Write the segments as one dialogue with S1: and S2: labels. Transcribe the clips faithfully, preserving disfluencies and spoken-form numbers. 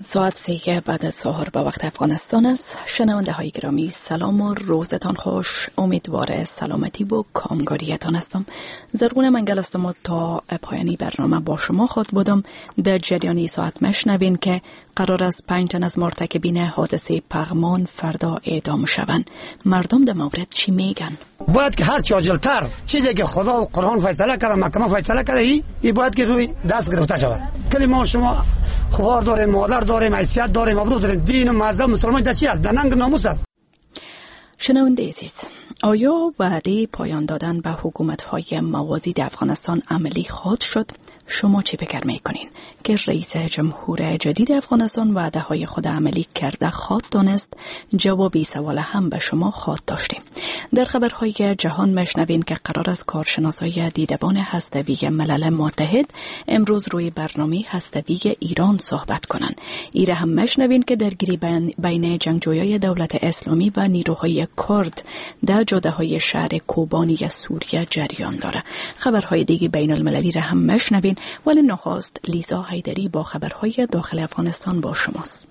S1: ساعت سه بعد از ظهر به وقت افغانستان است. شنونده های گرامی سلام و روزتان خوش. امیدوار سلامتی و کامگاریتان هستم. زرغون منگل هستم و تا پایانی برنامه با شما خود بودم. در جریانی ساعت مشنوین که قرار است پنج تن از مرتکبین حادثه پغمان فردا اعدام شوند. مردم در مورد چی میگن؟
S2: باید که هر چی عاجل‌تر چیزی که خدا و قرآن فیصله کرده، محکمه فیصله کرده، ای ای باید که روی دست گرفته شود. کلی ما شما خوار داریم، مادر داریم، حیثیت داریم، ابرو داریم، دین و مذهب مسلمان در چی است؟ در ننگ ناموس است.
S1: شنونده عزیز، آیا وعده پایان دادن به حکومت‌های موازی در افغانستان عملی خواهد شد؟ شما چی فکر میکنین که رئیس جمهور جدید افغانستان وعده های خود عملی کرده خواهد دانست؟ جوابی سوال هم به شما خواهد داشتیم. در خبرهای جهان مشنوین که قرار است کارشناسای دیدبان هسته‌ای ملل متحد امروز روی برنامه هسته‌ای ایران صحبت کنند. ایره هم مشنوین که درگیری بین جنگجویان دولت اسلامی و نیروهای کرد در جاده‌های شهر کوبانی سوریه جریان داره. خبرهای دیگه بین المللی را هم مشنوین، ولی نخست لیزا حیدری با خبرهای داخل افغانستان با شماست.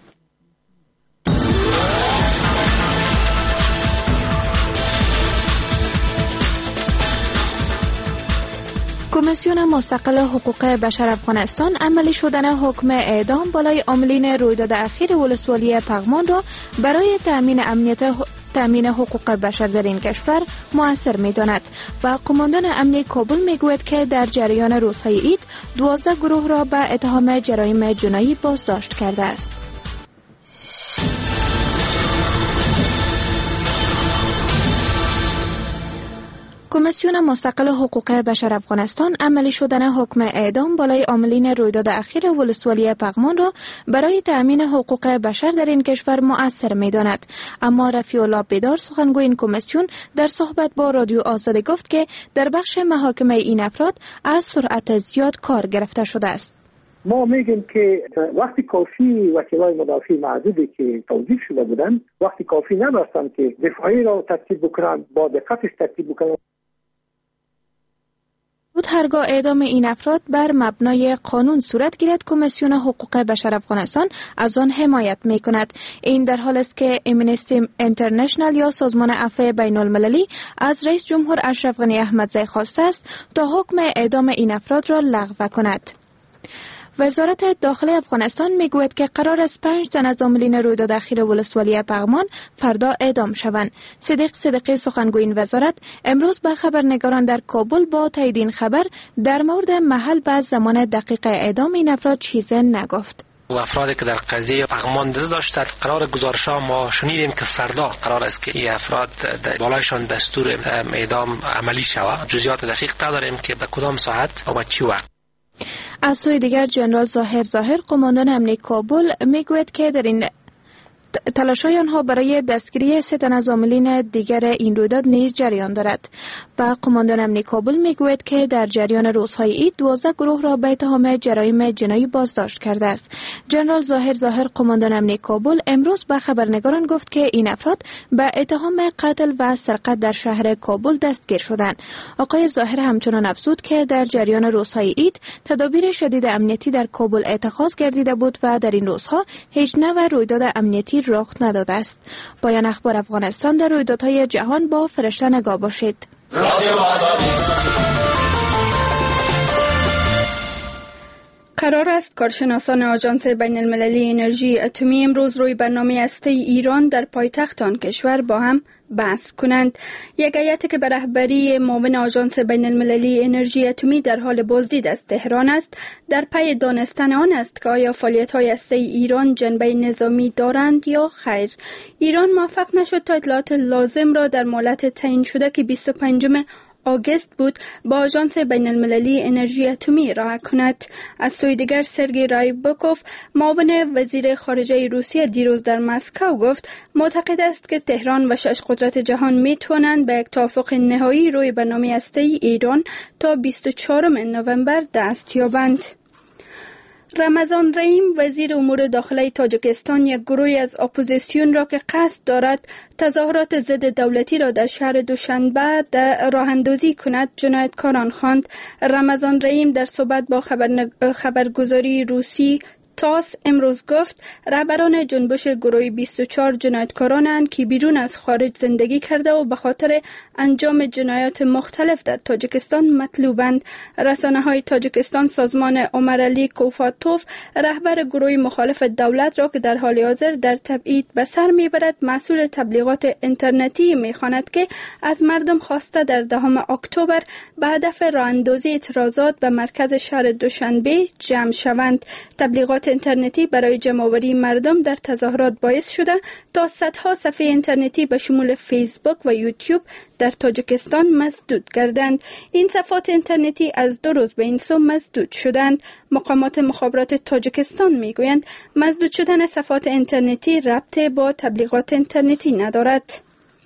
S3: کمیسیون مستقل حقوق بشر افغانستان عملی شدن حکم اعدام بالای عاملین رویداد اخیر ولسوالی پغمان را برای تأمین امنیت تامین حقوق بشر در این کشور مؤثر می‌داند و قماندان امنی کابل میگوید که در جریان روزهای عید دوازده گروه را به اتهام جرایم جنایی بازداشت کرده است. کمیسیون مستقل حقوق بشر افغانستان عملی شدن حکم اعدام بالای عاملین رویداد اخیر ولسوالی پغمان را برای تأمین حقوق بشر در این کشور مؤثر می‌داند. اما رفیع الله بیدار سخنگوی این کمیسیون در صحبت با رادیو آزادی گفت که در بخش محاکمه این افراد از سرعت زیاد کار گرفته شده است.
S4: ما میگیم که وقتی کافی وکیلای مدافع معدودی که توظیف شده بودند وقتی کافی نداشتند که دفاعی را ترتیب بکنند، با دقتش ترتیب بکنند.
S3: بود هرگاه اعدام این افراد بر مبنای قانون صورت گیرد، کمیسیون حقوق بشر افغانستان از آن حمایت می کند. این در حال است که امنستی اینترنشنال یا سازمان عفو بین المللی از رئیس جمهور اشرف غنی احمدزی خواسته است تا حکم اعدام این افراد را لغو کند. وزارت داخلی افغانستان میگوید که قرار است پنج تن از عاملین رویداد اخیر ولسوالی پغمان فردا اعدام شوند. صدیق صدیقی سخنگوی این وزارت امروز به خبرنگاران در کابل با تایید این خبر در مورد محل و زمان دقیق اعدام این افراد چیزی نگفت.
S5: و افرادی که در قضیه پغمان دست داشتند قرار گزارش‌ها ما شنیدیم که فردا قرار است که این افراد بالایشان دستور اعدام عملی شود. جزئیات دقیق نداریم که به کدام ساعت و چه وقت.
S3: از سوی دیگر جنرال ظاهر ظاهر قماندان امنی کابل میگوید که در این تلاش‌های آنها برای دستگیری سه تن از عاملین دیگر این رویداد نیز جریان دارد و قماندان امنی کابل میگوید که در جریان روزهای عید دوازده گروه را به اتهام جرایم جنایی بازداشت کرده است. جنرال ظاهر ظاهر قماندان امنی کابل امروز به خبرنگاران گفت که این افراد به اتهام قتل و سرقت در شهر کابل دستگیر شدند. آقای ظاهر همچنان افزود که در جریان روزهای عید تدابیر شدید امنیتی در کابل اتخاذ گردیده بود و در این روزها هیچ نوع رویداد امنیتی رخ نداده است. پایان اخبار افغانستان. در رویدادهای جهان با فرشته نگاه باشید.
S6: قرار است کارشناسان آژانس بین المللی انرژی اتمی امروز روی برنامه هسته ایران در پایتخت آن کشور با هم بحث کنند. یک هیئتی که به رهبری معاون آژانس بین المللی انرژی اتمی در حال بازدید از تهران است، در پی دانستن آن است که آیا فعالیت‌های هسته ایران جنبه نظامی دارند یا خیر. ایران موفق نشد تا اطلاعات لازم را در مهلت تعیین شده که بیست و پنجم آگوست بود با آژانس بین المللی انرژی اتمی ارائه کند. از سوی دیگر سرگئی رایبکوف معاون وزیر خارجه روسیه دیروز در مسکو گفت معتقد است که تهران و شش قدرت جهان می توانند به یک توافق نهایی روی برنامه هسته‌ای ایران تا بیست و چهارم نوامبر دست یابند. رمضان رحیم وزیر امور داخلی تاجیکستان یک گروهی از اپوزیسیون را که قصد دارد تظاهرات ضد دولتی را در شهر دوشنبه راه اندازی کند جنایتکاران خواند. رمضان رحیم در صحبت با خبر خبرگزاری روسی تاس امروز گفت رهبران جنبش گروه بیست و چهار جنایتکارانند که بیرون از خارج زندگی کرده و به خاطر انجام جنایات مختلف در تاجیکستان مطلوبند. رسانه‌های تاجیکستان سازمان عمر علی کوفاتوف رهبر گروه مخالف دولت را که در حال حاضر در تبعید به سر میبرد مسئول تبلیغات اینترنتی میخواند که از مردم خواسته در دهم اکتبر به هدف راه‌اندازی اعتراضات به مرکز شهر دوشنبه جمع شوند. تبلیغات اینترنتی برای جمع‌آوری مردم در تظاهرات باعث شده تا صدها صفحه اینترنتی به شمول فیسبوک و یوتیوب در تاجیکستان مسدود گردند. این صفحات اینترنتی از دو روز به این سو مسدود شدند. مقامات مخابرات تاجیکستان میگویند مسدود شدن صفحات اینترنتی ربطی با تبلیغات اینترنتی ندارد.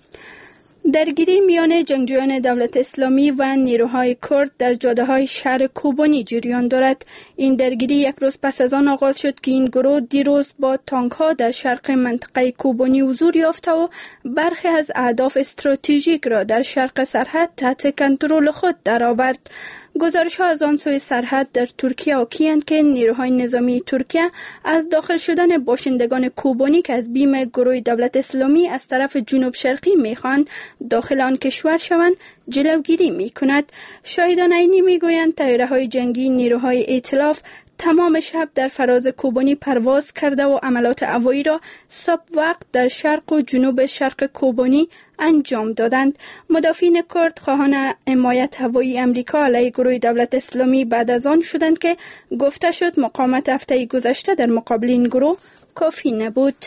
S6: درگیری میان جنگجویان دولت اسلامی و نیروهای کرد در جاده‌های شهر کوبانی جریان دارد. این درگیری یک روز پس از آن آغاز شد که این گروه دیروز با تانک‌ها در شرق منطقه کوبانی حضور یافته و برخی از اهداف استراتژیک را در شرق سرحد تحت کنترل خود درآورد. گزارش‌ها از آن سوی سرحد در ترکیه حاکی‌اند که نیروهای نظامی ترکیه از داخل شدن باشندگان کوبانی که از بیم گروه دولت اسلامی از طرف جنوب شرقی می‌خواهند داخل آن کشور شوند جلوگیری می‌کند. شاهدان عینی می‌گویند طیاره‌های جنگی نیروهای ائتلاف تمام شب در فراز کوبانی پرواز کرده و عملات هوایی را صبح وقت در شرق و جنوب شرق کوبانی انجام دادند. مدافعین کرد خواهان حمایت هوایی امریکا علیه گروه دولت اسلامی بعد از آن شدند که گفته شد مقاومت هفته گذشته در مقابل این گروه کافی نبود.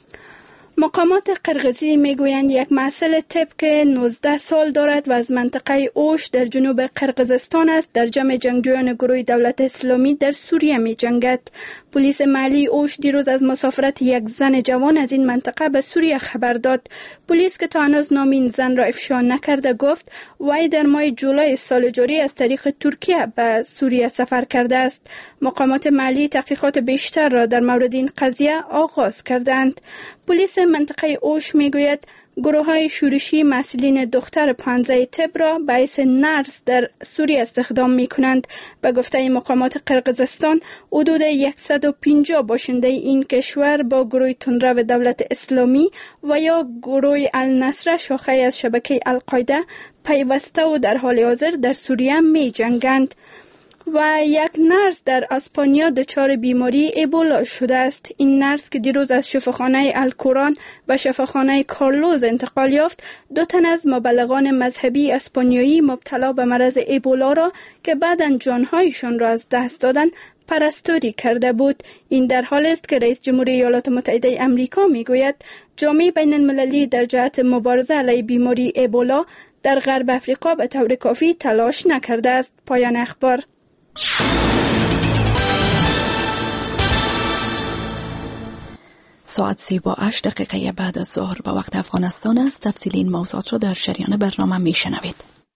S6: مقامات قرقیزی میگویند یک محصل طب که نوزده سال دارد و از منطقه اوش در جنوب قرقیزستان است در جمع جنگجویان گروه دولت اسلامی در سوریه می جنگد. پلیس محلی اوش دیروز از مسافرت یک زن جوان از این منطقه به سوریه خبر داد. پلیس که تا هنوز نام این زن را افشا نکرده گفت وی در ماه جولای سال جاری از طریق ترکیه به سوریه سفر کرده است. مقامات محلی تحقیقات بیشتر را در مورد این قضیه آغاز کردند. پلیس منطقه اوش میگوید گروه های شورشی مسئولین دختر پانزده طب را به حیث نرس در سوریه استخدام می کنند. به گفته مقامات قرقیزستان حدود صد و پنجاه باشنده این کشور با گروه تندرو دولت اسلامی و یا گروه النصر شاخه از شبکه القاعده پیوسته و در حال حاضر در سوریه می جنگند. و یک نرس در اسپانیا دچار بیماری ایبولا شده است. این نرس که دیروز از شفاخانه الکوران به شفاخانه کارلوز انتقال یافت دو تن از مبلغان مذهبی اسپانیایی مبتلا به مرض ایبولا را که بعداً جانهایشان را از دست دادند پرستاری کرده بود. این در حال است که رئیس جمهوری ایالات متحده آمریکا میگوید جامعه بین المللی در جهت مبارزه علیه بیماری ایبولا در غرب افریقا به طور کافی تلاش نکرده است. پایان اخبار.
S1: ساعت سی با هشت دقیقه بعد از ظهر به وقت افغانستان است. تفصیل این موضوعات را در شریان برنامه می شنوید.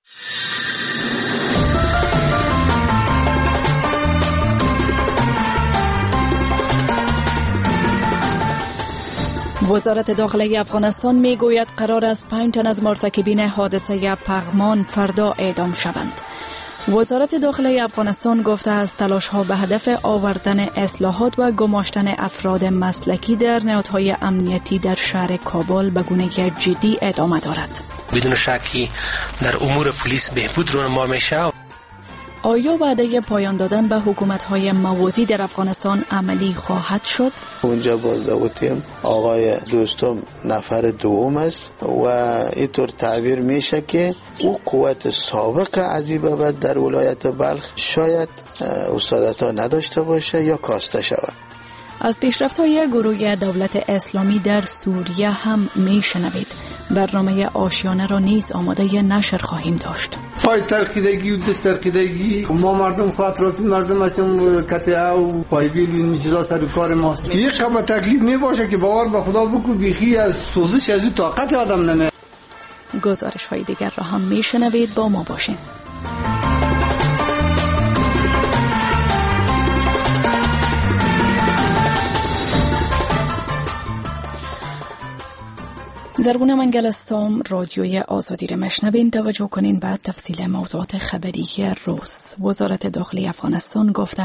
S1: وزارت داخلی افغانستان می گوید قرار است پنج تن از مرتکبین حادثه پغمان فردا اعدام شوند. وزارت داخلی افغانستان گفته است تلاش‌ها به هدف آوردن اصلاحات و گماشتن افراد مسلکی در نهادهای امنیتی در شهر کابل به گونه جدی ادامه دارد.
S5: بدون شکی در امور پلیس بهبود رونما میشه.
S1: آیا وعده پایان دادن به حکومت‌های موازی در افغانستان عملی خواهد شد؟
S7: اونجا بازداوتیم آقای دوستم نفر دوم است و اینطور تعبیر میشه که او قوت سابق عزی بعد در ولایت بلخ شاید استادتا نداشته باشه یا کاسته شود.
S1: از پیشرفت‌های گروه دولت اسلامی در سوریه هم میشنوید. برنامه آشیانه را نیز آماده نشر خواهیم داشت.
S8: پای ترقیدگی و دست ترقیدگی ما مردم خاطرات مردم هستیم قطعه و پای بیل این چیزا سر کار ماست. یک خبر تکلیف می باشه که باور به خدا بکو بیخی از سوزش از این طاقت آدم نمی.
S1: گزارش های دیگر را هم میشنوید. با ما باشین. زرگونه منگلستان رادیوی آزادی را مشنوین. توجه کنین بعد تفصیل موضوعات خبری روز. وزارت داخلی افغانستان گفته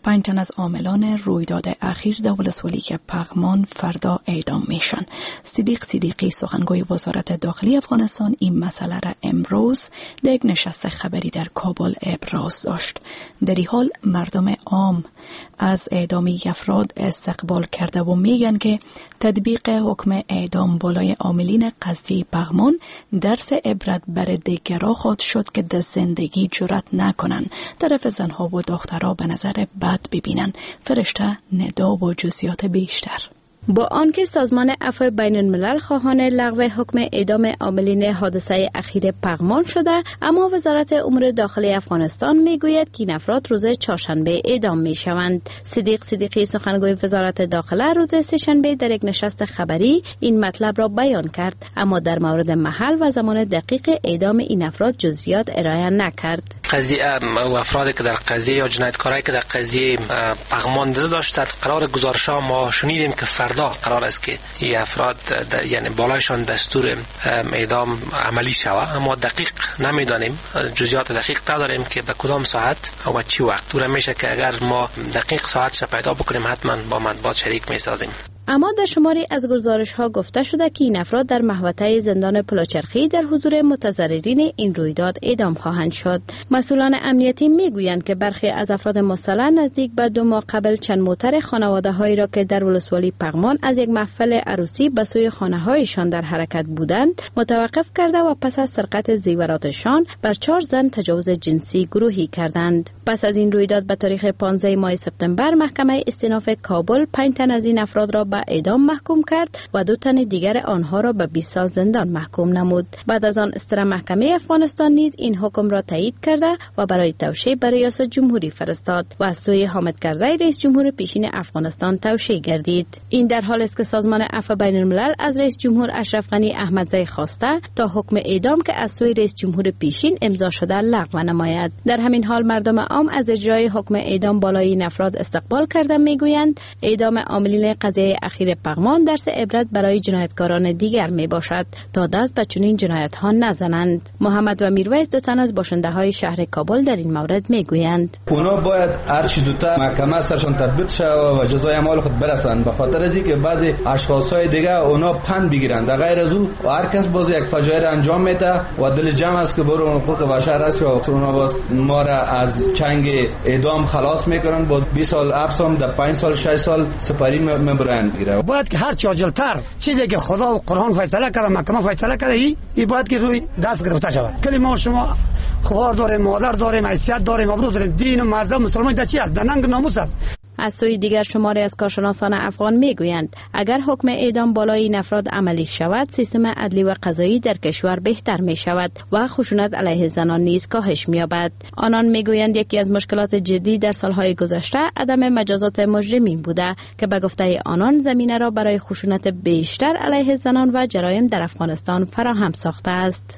S1: پنج تن از عاملان رویداد اخیر در ولسوالی پغمان فردا اعدام میشن. صدیق صدیقی سخنگوی وزارت داخلی افغانستان این مسئله را امروز در یک نشست خبری در کابل ابراز داشت. در این حال مردم عام از اعدام افراد استقبال کرده و میگن که تطبیق حکم اعدام بالای عاملین قضیه پغمان درس عبرت بر دیگران خواهد شد که در زندگی جرأت نکنن طرف زنها و دخترها به نظر بد ببینن. فرشته ندا و جزئیات بیشتر.
S9: با آنکه سازمان عفو بین الملل خواهان لغو حکم اعدام عاملین حادثه اخیر پغمان شده، اما وزارت امور داخلی افغانستان میگوید که این افراد روز چهارشنبه اعدام میشوند. صدیق صدیقی سخنگوی وزارت داخله روز سه‌شنبه در یک نشست خبری این مطلب را بیان کرد، اما در مورد محل و زمان دقیق اعدام این افراد جزئیات ارائه نکرد.
S5: قضیه و افرادی که در قضیه یا جنایتکارایی که در قضیه پغمان دست داشتند، قرار گزارش‌ها ما شنیدیم که فردا قرار است که این افراد یعنی بالایشان دستور اعدام عملی شود، اما دقیق نمیدانیم، جزئیات دقیق نداریم که به کدام ساعت و چی وقت. طور میشه که اگر ما دقیق ساعتش پیدا بکنیم حتما با مطبوعات شریک میسازیم.
S9: اما در شماری از گزارش ها گفته شده که این افراد در محوطه زندان پلاچرخی در حضور متضررین این رویداد اعدام خواهند شد. مسئولان امنیتی میگویند که برخی از افراد مصلی نزدیک به دو ماه قبل چند موتر خانواده هایی را که در ولسوالی پغمان از یک محفل عروسی به سوی خانه هایشان در حرکت بودند متوقف کرده و پس از سرقت زیوراتشان بر چهار زن تجاوز جنسی گروهی کردند. پس از این رویداد به تاریخ پانزده ماه سپتامبر محکمه استیناف کابل پنج تن از این افراد را به اعدام محکوم کرد و دو تن دیگر آنها را به بیست سال زندان محکوم نمود. بعد از آن استر محکمه افغانستان نیز این حکم را تایید کرده و برای توشیح به ریاست جمهوری فرستاد و از سوی حامد کرزی رئیس جمهور پیشین افغانستان توشیح گردید. این در حال است که سازمان عفو بین الملل از رئیس جمهور اشرف غنی احمدزی خواسته تا حکم اعدام که از سوی رئیس جمهور پیشین امضا شده لغو نماید. در همین حال مردم عام از اجرای حکم اعدام بالای این افراد استقبال کرده میگویند اعدام عاملین قضیه اخیر پغمان درس عبرت برای جنایتکاران دیگر می باشد تا دست به چنین جنایت ها نزنند. محمد و میرویس دو تن از باشنده های شهر کابل در این مورد می گویند
S10: اونا باید هر چیز زودتر محکمه سرشان تطبیق شود و جزای اعمال خود برسند، به خاطر از اینکه بعضی اشخاص های دیگه اونا پند بگیرند. در غیر از او هر کس باز یک فجایع انجام میده و دل جمع است که برو حقوق بشر است و اونا باز ما را از چنگ اعدام خلاص میکنن، باز بیست سال حبس هم در پنج سال شش سال سپری میبرند.
S2: باید که هر چی عاجلتر چیزی که خدا و قرآن فیصله کرده، محکمه فیصله کرده، ای ای باید که روی دست گرفته شود. کلی ما شما خوار داریم، مادر داریم، حیثیت داریم، ابرو داریم، دین و مذهب مسلمان در چی است؟ در ننگ ناموس است.
S9: از سوی دیگر شماری از کارشناسان افغان میگویند اگر حکم اعدام بالای این افراد عملی شود سیستم عدلی و قضایی در کشور بهتر می شود و خشونت علیه زنان نیز کاهش می یابد. آنان میگویند یکی از مشکلات جدی در سالهای گذشته عدم مجازات مجرمین بوده که به گفته آنان زمینه را برای خشونت بیشتر علیه زنان و جرایم در افغانستان فراهم ساخته است.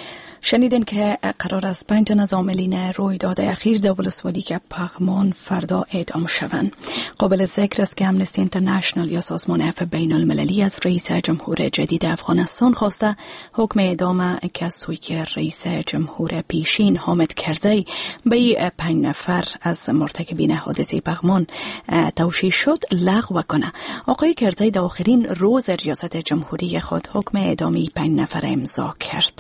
S1: شنیدین که قرار است پنج تن از عاملین رویداد اخیر در ولسوالی پغمان فردا اعدام شوند. قابل ذکر است که امنستی اینترنشنال یا سازمان عفو بین المللی از رئیس جمهور جدید افغانستان خواسته حکم اعدام که از سوی رئیس جمهور پیشین حامد کرزی به پنج نفر از مرتکبین حادثه پغمان توشیح شد لغو کنه. آقای کرزی در آخرین روز ریاست جمهوری خود حکم اعدامی پنج نفر امضا کرد.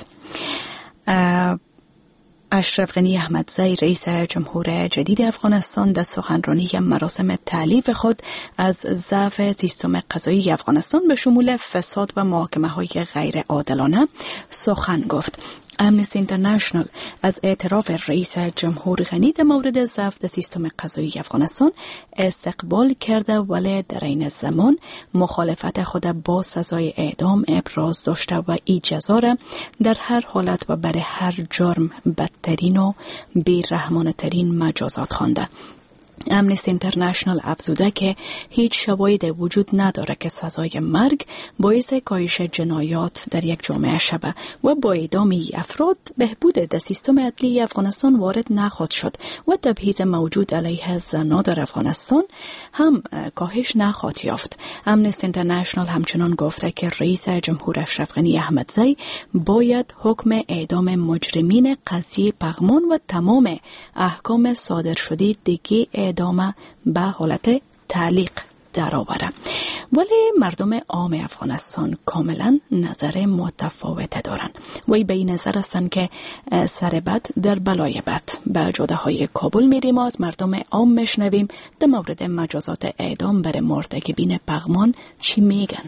S1: اشرف غنی احمدزی رئیس جمهور جدید افغانستان در سخنرانی مراسم تألیف خود از ضعف سیستم قضایی افغانستان به شمول فساد و محاکمه های غیر عادلانه سخن گفت. امنستی اینترنشنال از اعتراف رئیس جمهور غنی در مورد ضعف در سیستم قضایی افغانستان استقبال کرده، ولی در این زمان مخالفت خود با سزای اعدام ابراز داشته و این جزا را در هر حالت و برای هر جرم بدترین و بی‌رحمانه ترین مجازات خوانده. امنستی اینترنشنال افزوده که هیچ شواهدی وجود نداره که سزای مرگ باعث کاهش جنایات در یک جامعه شود و با اعدام افراد بهبود در سیستم عدلی افغانستان وارد نخواهد شد و تبعیض موجود علیه زنان در افغانستان هم کاهش نخواهد یافت. امنستی اینترنشنال همچنان گفته که رئیس جمهور اشرف غنی احمدزی باید حکم اعدام مجرمین قضیه پغمان و تمام احکام صادر شده دیگه اعدام اعدام به حالت تعلیق درآوره. ولی مردم عام افغانستان کاملا نظر متفاوت دارند. وی به این نظر هستند که سر بد در بلای بد. به جاده های کابل میریم از مردم عام میشنویم در مورد مجازات اعدام بر مرتکبین پغمان چی میگن.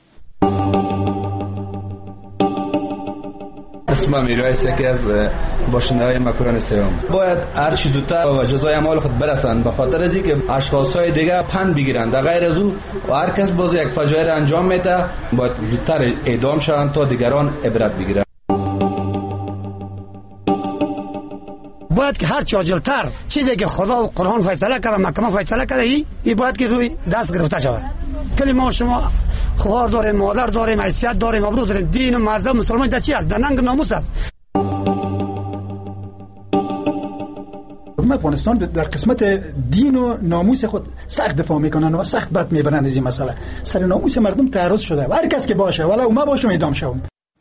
S10: اسمم میرایس، یکی از باشنده‌های مکران سیوم. باید هر چیز زودتر و جزای اعمال خود برسند، به خاطر از اینکه اشخاص‌های دیگه پند بگیرند. در غیر از او و هر کس باز یک فجایع انجام میده باید زودتر اعدام شوند تا دیگران عبرت بگیرند.
S2: باید که هر چی عاجل‌تر چیزی که خدا و قرآن فیصله کرده، محکمه فیصله کرده، ای ای باید که روی دست گرفته شود. کلی ما شما خوار داریم، مادر داریم، حیثیت داریم، ابرو داریم، دین و مذهب مسلمان در چی است؟ در ننگ ناموس است.
S11: افغانستان در قسمت دین و ناموس خود سخت دفاع میکنن و سخت بد میبرند از این مسئله. سر ناموس مردم تعرض شده و هر کس که باشه ولی اوما باشه اعدام شوم.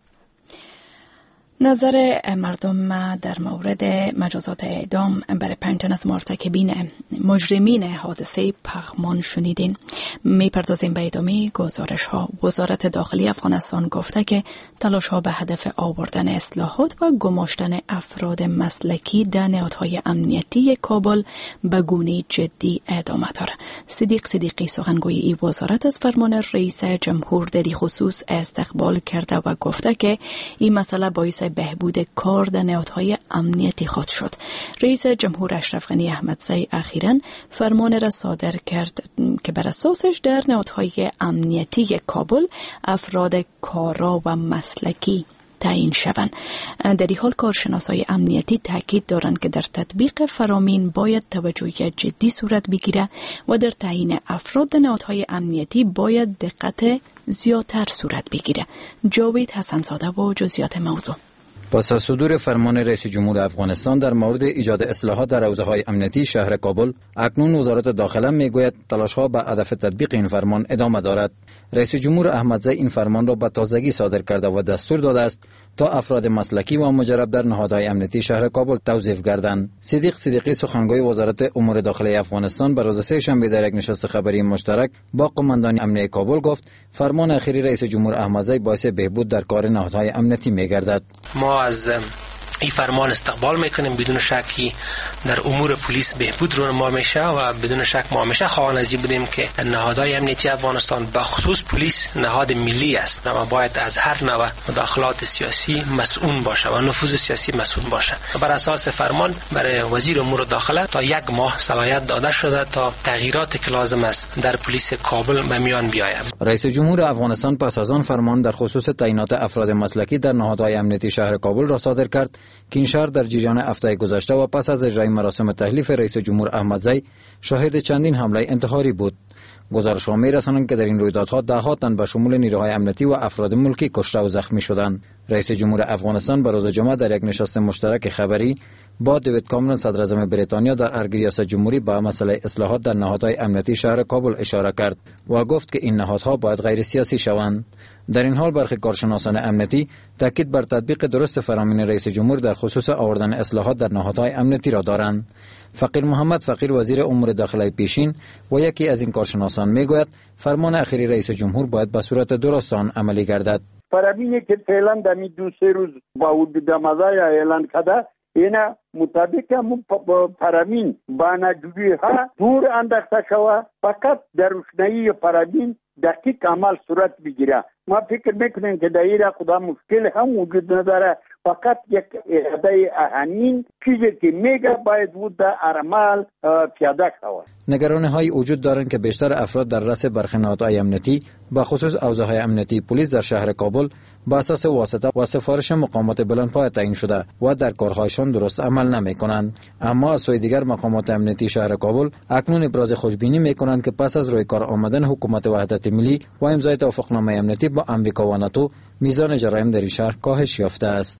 S1: نظر مردم در مورد مجازات اعدام برای پنج تن از مرتکبین مجرمین حادثه پغمان شنیدین. میپردازیم به ادامه گزارش ها. وزارت داخلی افغانستان گفته که تلاش ها به هدف آوردن اصلاحات و گماشتن افراد مسلکی در نهادهای امنیتی کابل به گونه جدی ادامه داره. صدیق صدیقی سخنگوی این وزارت از فرمان رئیس جمهور در خصوص استقبال کرده و گفته که این مسئله باعث بهبود کار در نهادهای امنیتی خواهد شد. رئیس جمهور اشرف غنی احمدزی اخیراً فرمان را صادر کرد که بر اساسش در نهادهای امنیتی کابل افراد کارا و مسلکی تعیین شوند. در این حال کارشناسای امنیتی تاکید دارند که در تطبیق فرامین باید توجه جدی صورت بگیره و در تعیین افراد در نهادهای امنیتی باید دقت زیادتر صورت بگیره. جاوید حسن‌زاده و جزئیات موضوع.
S12: پس از صدور فرمان رئیس جمهور افغانستان در مورد ایجاد اصلاحات در حوزه‌های امنیتی شهر کابل، اکنون وزارت داخله میگوید تلاش‌ها به هدف تطبیق این فرمان ادامه دارد. رئیس جمهور احمدزی این فرمان را به تازگی صادر کرده و دستور داده است تا افراد مسلکی و مجرب در نهادهای امنیتی شهر کابل توظیف گردند. صدیق صدیقی سخنگوی وزارت امور داخلی افغانستان به روز سه شنبه در یک نشست خبری مشترک با قماندان امنیتی کابل گفت فرمان اخیری رئیس جمهور احمدزی باعث بهبود در کار نهادهای امنیتی میگردد.
S5: ما از این فرمان استقبال میکنیم. بدون شکی در امور پلیس بهبود رونما میشه و بدون شک ما همیشه خواهان از این بودیم که نهادهای امنیتی افغانستان به خصوص پلیس نهاد ملی است و باید از هر نوع مداخلات سیاسی مسئول باشه و نفوذ سیاسی مسئول باشه. بر اساس فرمان برای وزیر امور داخله تا یک ماه صلاحیت داده شده تا تغییرات که لازم است در پلیس کابل به میان بیاید.
S12: رئیس جمهور افغانستان پس از آن فرمان در خصوص تعیینات افراد مسلکی در نهادهای امنیتی شهر کابل را صادر کرد که این شهر در جریان هفته گذشته و پس از اجرای مراسم تحلیف رئیس جمهور احمدزی شاهد چندین حمله انتحاری بود. گزارش‌ها می‌رسانند که در این رویدادها ده‌ها تن به شمول نیروهای امنیتی و افراد ملکی کشته و زخمی شدند. رئیس جمهور افغانستان به روز جمعه در یک نشست مشترک خبری با دیوید کامرون صدر اعظم بریتانیا در ارگ ریاست جمهوری به مسئله اصلاحات در نهادهای امنیتی شهر کابل اشاره کرد و گفت که این نهادها باید غیر سیاسی شوند. در این حال برخی کارشناسان امنیتی تاکید بر تطبیق درست فرامین رئیس جمهور در خصوص آوردن اصلاحات در نهادهای امنیتی را دارند. فقیر محمد فقیر وزیر امور داخلی پیشین و یکی از این کارشناسان میگوید فرمان اخیری رئیس جمهور باید به صورت درست آن عملی گردد.
S13: فرامینی که فعلا در این دو سه روز با حدود مزای اعلان کرده اینا مطابق هم فرامین بانجوی ها دور انداخته شوه، فقط در روشنایی فرامین دقیق عمل صورت بگیره. ما فکر میکنیم که در ایران خدا مشکل هم وجود نداره، فقط یک اراده اهنین چیزی که میگه باید بود در عمل پیاده شود.
S12: نگرانی های وجود دارند که بیشتر افراد در رأس برخی نهادهای امنیتی به خصوص حوزه‌های امنیتی پلیس در شهر کابل با اساس واسطه و سفارش مقامات بلندپایه تعیین شده و در کارهایشان درست عمل نمی کنند. اما از سوی دیگر مقامات امنیتی شهر کابل اکنون ابراز خوشبینی می کنند که پس از روی کار آمدن حکومت وحدت ملی و امضای توافقنامه امنیتی با امریکا و ناتو میزان جرایم در این شهر کاهش یافته است.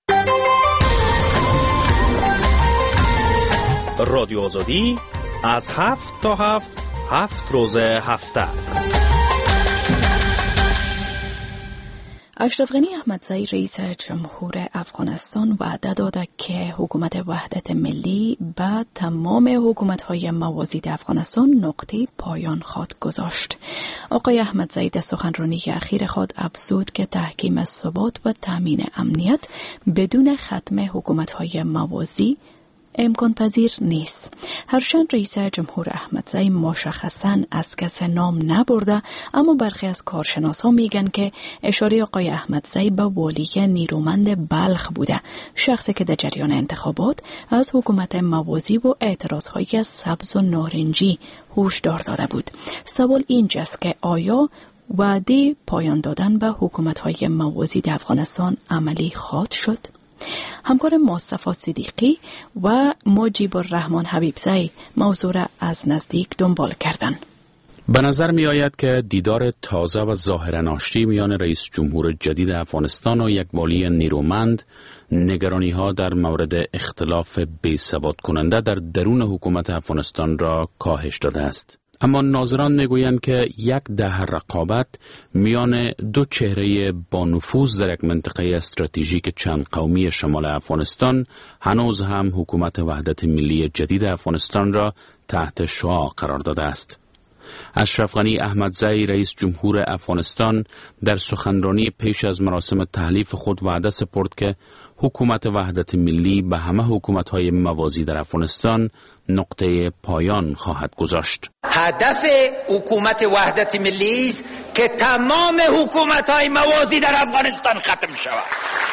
S14: رادیو آزادی از هفت تا هفت هفت روز هفته.
S1: اشرف غنی احمدزی رئیس جمهور افغانستان وعده داده که حکومت وحدت ملی به تمام حکومت‌های موازی افغانستان نقطه پایان خواهد گذاشت. آقای احمدزی در سخنرانی اخیر خود افزود که تحکیم ثبات و تامین امنیت بدون ختم حکومت‌های موازی امکان پذیر نیست. هرچند رئیس جمهور احمدزی مشخصاً از کس نام نبرده، اما برخی از کارشناسان میگن که اشاره آقای احمدزی به والی نیرومند بلخ بوده، شخصی که در جریان انتخابات از حکومت موازی و اعتراضهای سبز و نارنجی هشدار داده بود. سوال اینجاست که آیا وعده پایان دادن به حکومت‌های موازی در افغانستان عملی خواهد شد؟ همکار مصطفی صدیقی و مجیب الرحمن حبیبزی موضوع را از نزدیک دنبال کردند.
S15: به نظر می آید که دیدار تازه و ظاهراً آشتی میان رئیس جمهور جدید افغانستان و یک والی نیرومند نگرانی ها در مورد اختلاف بی‌ثبات کننده در درون حکومت افغانستان را کاهش داده است. اما ناظران میگویند که یک دهه رقابت میان دو چهره با نفوذ در یک منطقه استراتژیک چند قومی شمال افغانستان هنوز هم حکومت وحدت ملی جدید افغانستان را تحت شعاع قرار داده است. اشرف غنی احمدزی رئیس جمهور افغانستان در سخنرانی پیش از مراسم تحلیف خود وعده سپرد که حکومت وحدت ملی به همه حکومت‌های موازی در افغانستان نقطه پایان خواهد گذاشت.
S16: هدف حکومت وحدت ملی است که تمام حکومت‌های موازی در افغانستان ختم شود.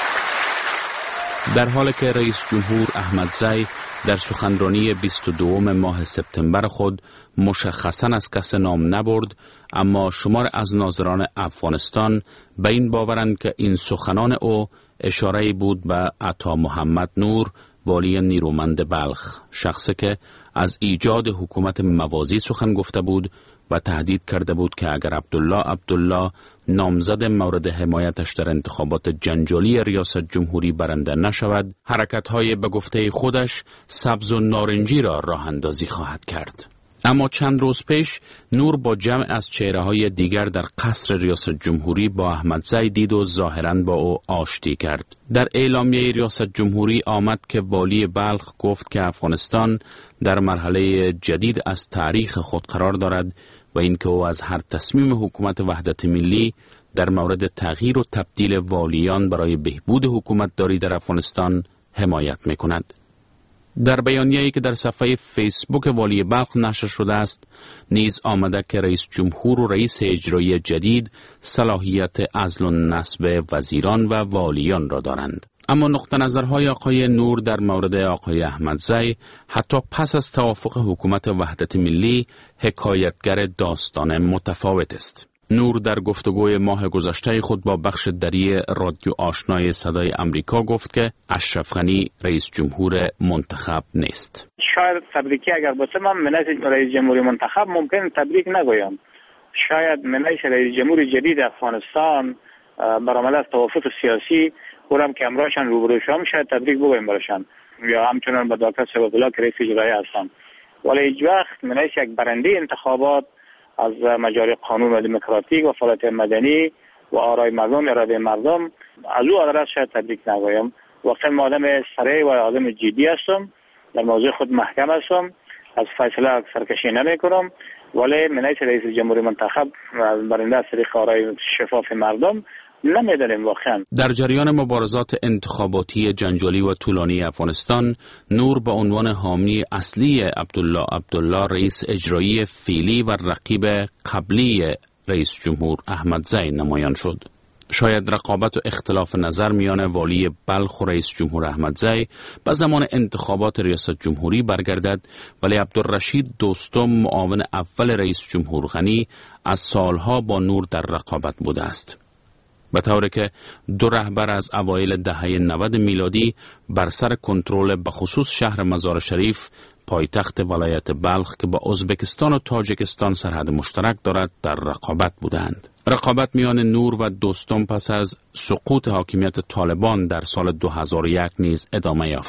S15: در حالی که رئیس جمهور احمدزی در سخنرانی بیست و دوم ماه سپتامبر خود مشخصاً از کس نام نبرد، اما شمار از ناظران افغانستان به این باورند که این سخنان او اشاره بود به عطا محمد نور، والی نیرومند بلخ، شخصی که از ایجاد حکومت موازی سخن گفته بود و تهدید کرده بود که اگر عبدالله عبدالله نامزد مورد حمایتش در انتخابات جنجالی ریاست جمهوری برنده نشود، حرکت‌های به گفته خودش سبز و نارنجی را راه اندازی خواهد کرد. اما چند روز پیش نور با جمع از چهره‌های دیگر در قصر ریاست جمهوری با احمدزی دید و ظاهراً با او آشتی کرد. در اعلامیه ریاست جمهوری آمد که والی بلخ گفت که افغانستان در مرحله جدید از تاریخ خود قرار دارد و اینکه او از هر تصمیم حکومت وحدت ملی در مورد تغییر و تبدیل والیان برای بهبود حکومت داری در افغانستان حمایت می‌کند. در بیانیه‌ای که در صفحه فیسبوک والی بلخ نشر شده است، نیز آمده که رئیس جمهور و رئیس اجرایی جدید صلاحیت عزل و نصب وزیران و والیان را دارند. اما نقطه نظرهای آقای نور در مورد آقای احمدزی حتی پس از توافق حکومت وحدت ملی حکایتگر داستان متفاوت است. نور در گفتگوی ماه گذشته خود با بخش دری رادیو آشنای صدای امریکا گفت که اشرف غنی رئیس جمهور منتخب نیست.
S17: شاید تبریکی اگر باشه من منیس رئیس جمهور منتخب ممکن تبریک نگویم. شاید منیس رئیس جمهور جدید افغانستان برآمده از توافق سیاسی خودم که امروزشان روبرو شدم شاید تبریک بگویم براشان یا همچنان به دکتر صبح الله که رئیس اجرایی هستم. ولی هیچ وقت منیس یک برنده انتخابات از مجاری قانون و دموکراتیک و فعالیت مدنی و آرای مردم، اراده مردم، از او آدرس شاید تبریک نگویم. وقتی من آدم سریع و آدم جدی هستم، در موضوع خود محکم هستم، از فیصله سرکشی نمی کنم، ولی منیس رئیس جمهور منتخب برنده از طریق آرای شفاف مردم نمیدانیم واقعا.
S15: در جریان مبارزات انتخاباتی جنجالی و طولانی افغانستان، نور به عنوان حامی اصلی عبدالله عبدالله رئیس اجرایی فعلی و رقیب قبلی رئیس جمهور احمدزی نمایان شد. شاید رقابت و اختلاف نظر میان والی بلخ و رئیس جمهور احمدزی به زمان انتخابات ریاست جمهوری برگردد، ولی عبدالرشید دوستم معاون اول رئیس جمهور غنی از سالها با نور در رقابت بوده است. به طوری که دو رهبر از اوایل دهه نود میلادی بر سر کنترل به خصوص شهر مزار شریف پایتخت ولایت بلخ که با ازبکستان و تاجیکستان سرحد مشترک دارد در رقابت بودند. رقابت میان نور و دوستم پس از سقوط حاکمیت طالبان در سال دو هزار و یک نیز ادامه یافت.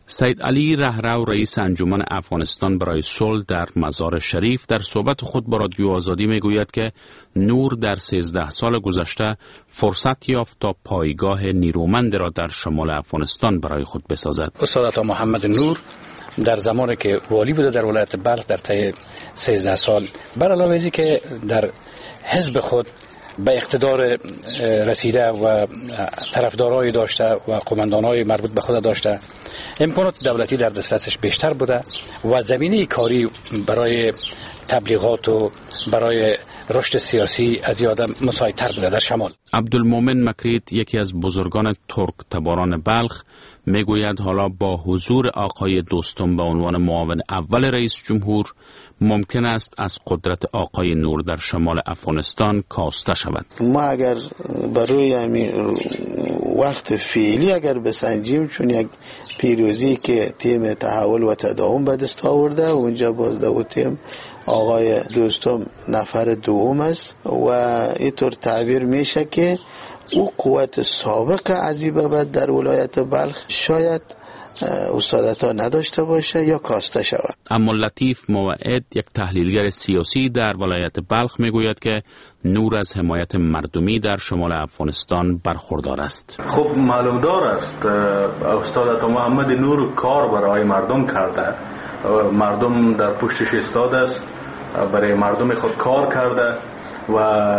S15: سید علی رهرو رئیس انجمن افغانستان برای صلح در مزار شریف در صحبت خود با رادیو آزادی میگوید که نور در سیزده سال گذشته فرصت یافت تا پایگاه نیرومند را در شمال افغانستان برای خود بسازد.
S18: استاد محمد نور در زمانی که والی بوده در ولایت بلخ در طی سیزده سال، بر علاوه ازی که در حزب خود به اقتدار رسیده و طرفدارای داشته و قماندانای مربوط به خود داشته، امکانات دولتی در دسترسش بیشتر بوده و زمینه کاری برای تبلیغات و برای رشد سیاسی از یادم مساعدتر بوده در شمال.
S15: عبدالمومن مکریت، یکی از بزرگان ترک تباران بلخ، میگوید حالا با حضور آقای دوستم به عنوان معاون اول رئیس جمهور ممکن است از قدرت آقای نور در شمال افغانستان کاسته شود.
S7: ما اگر برای همین وقت فعلی اگر بسنجیم، چون یک پیروزی که تیم تحول و تداوم به دست آورده و اونجا باز دو تیم آقای دوستم نفر دوم است و اینطور تعبیر میشه که او قوت سابق عزیز بعد در ولایت بلخ شاید استادتا نداشته باشه یا کاسته شود.
S15: اما لطیف موعد، یک تحلیلگر سیاسی در ولایت بلخ، میگوید که نور از حمایت مردمی در شمال افغانستان برخوردار است.
S19: خب معلوم دار است استاد محمد نور کار برای مردم کرده، مردم در پشتش ایستاده است، برای مردم خود کار کرده و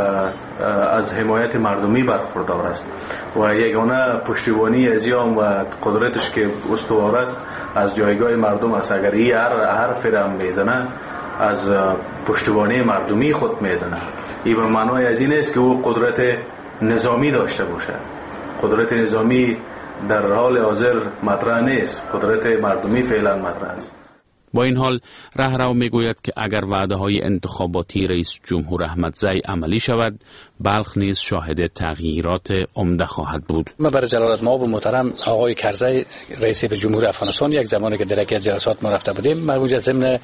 S19: از حمایت مردمی برخوردار است و یگانه پشتیبانی ازیام و قدرتش که استوار است از جایگاه مردم است. اگر این هر حرفی را میزنه از پشتیبانی مردمی خود میزنه. این به معنای از این است که او قدرت نظامی داشته باشه. قدرت نظامی در حال حاضر مطرح نیست، قدرت مردمی فعلا مطرح است.
S15: با این حال رهرو میگوید که اگر وعده های انتخاباتی رئیس جمهور احمدزی عملی شود، بلخ نیز شاهد تغییرات عمده خواهد بود.
S18: ما برای جلالت مآب محترم آقای کرزی رئیس جمهور افغانستان یک زمانی که در یکی از جلسات ما رفته بودیم، ما اونجا ضمن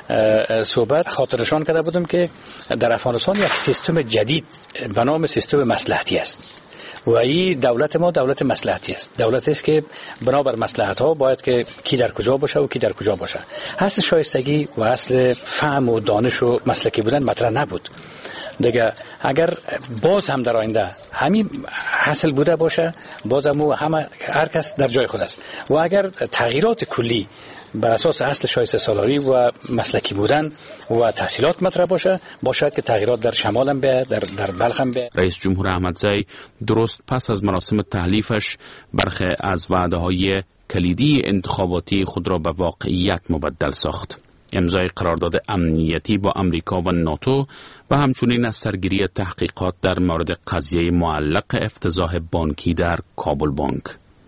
S18: صحبت خاطرشان کرده بودم که در افغانستان یک سیستم جدید به نام سیستم مصلحتی است و این دولت ما دولت مصلحتی است. دولتی است که بنابر مصلحت ها باید که کی در کجا باشه و کی در کجا باشه. اصل شایستگی و اصل فهم و دانش و مسلکی بودن مطرح نبود. دیگه اگر باز هم در آینده همین حاصل بوده باشه، باز هم همه هر کس در جای خود است و اگر تغییرات کلی بر اساس اصل شایسته سالاری و مسلکی بودن و تحصیلات مطرح باشه، باشد که تغییرات در شمال هم بیاید، در در بلخ هم بیاید.
S15: رئیس جمهور احمدزی درست پس از مراسم تحلیفش برخی از وعده‌های کلیدی انتخاباتی خود را به واقعیت مبدل ساخت. امضای قرارداد امنیتی با امریکا و ناتو و همچنین از سرگیری تحقیقات در مورد قضیه معلق افتضاح بانکی در کابل بانک.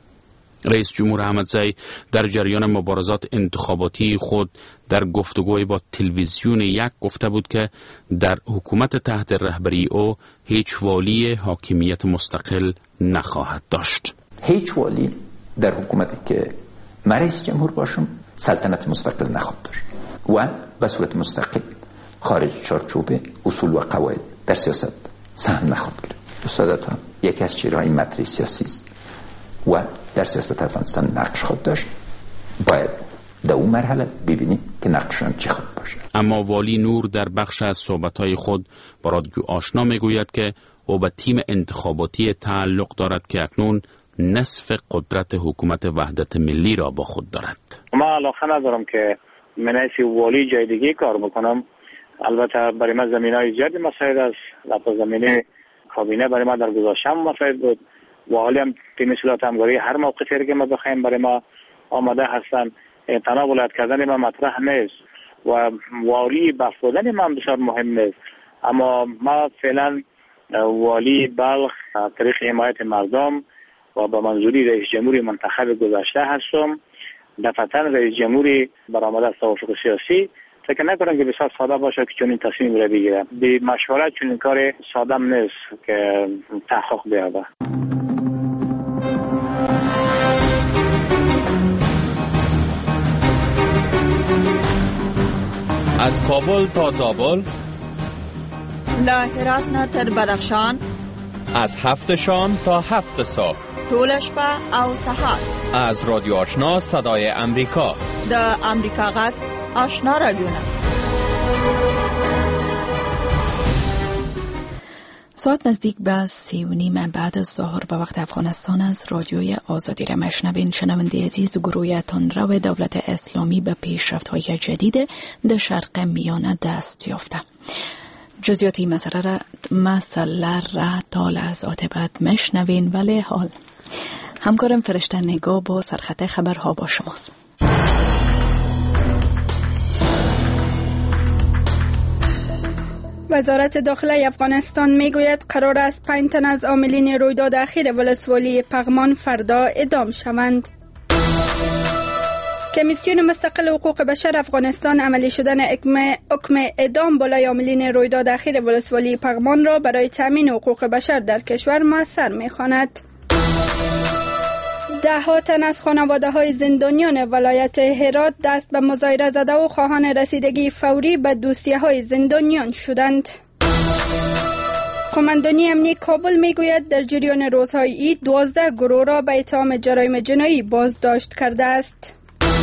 S15: رئیس جمهور احمدزی در جریان مبارزات انتخاباتی خود در گفتگوی با تلویزیون یک گفته بود که در حکومت تحت رهبری او هیچ والی حاکمیت مستقل نخواهد داشت.
S20: هیچ والی در حکومتی که من رئیس جمهور باشم سلطنت مستقل نخواهد داشت و به صورت مستقل خارج چارچوب اصول و قواعد در سیاست سهم نخواهد گرفت. استادتا یکی از چهره‌های مطرح سیاسی است و در سیاست افغانستان نقش خود داشت. باید در اون مرحله ببینیم که نقششان چه خود باشه.
S15: اما والی نور در بخش از صحبت‌های خود با رادیو آشنا میگوید که او به تیم انتخاباتی تعلق دارد که اکنون نصف قدرت حکومت وحدت ملی را با خود دارد.
S17: ما علاقه ندارم که منیسی والی جای دیگه کار بکنم. البته برای من زمینهای زیادی مساعد است. لطفا زمینه کابینه برای ما در گذشته هم مساعد بود و حالی هم تیم اصلاحات همکاری هر موقعی که ما بخوایم برای ما آماده هستن. تنها ولایت کردن ما مطرح نیست و والی بخشودن ما بسیار مهم نیست، اما ما فعلا والی بلخ طریق حمایت مردم و با منظوری رئیس جمهوری منتخب گذشته هستم. دفعتا رئیس جمهوری برآمده از توافق سیاسی فکر نکنم که بسیار ساده باشه که چنین تصمیم را بگیره. به مشورت چنین کار ساده نیست که تحقق بیابه.
S14: از کابل تا زابل،
S21: لا هرات نه تر بدخشان،
S14: از هفت شام تا هفت صبح،
S21: طول شپه او سهار.
S14: از رادیو آشنا صدای امریکا،
S21: د امریکا غږ آشنا رادیوونه.
S1: ساعت نزدیک به سی و نیم بعد از ظهر به وقت افغانستان از رادیوی آزادی را مشنوین. شنونده عزیز، گروه تندرو دولت اسلامی به پیشرفت‌های جدید در شرق میانه دست یافته. جزئیاتی مسئله را مسئله را تا لحظات بعد مشنوین، ولی حال همکارم فرشته نگاه با سرخط خبرها با شماست.
S6: وزارت داخله افغانستان میگوید قرار است پنج تن از عاملین رویداد اخیر ولسوالی پغمان فردا اعدام شوند. کمیسیون مستقل حقوق بشر افغانستان عملی شدن حکم اعدام بالای عاملین رویداد اخیر ولسوالی پغمان را برای تامین حقوق بشر در کشور مؤثر می‌خواند. ده ها تن از خانواده های زندانیان ولایت هرات دست به مظاهره زده و خواهان رسیدگی فوری به دوسیه های زندانیان شدند. قماندانی امنیتی کابل میگوید در جریان روزهای عید دوازده گروه را به اتهام جرایم جنایی بازداشت کرده است.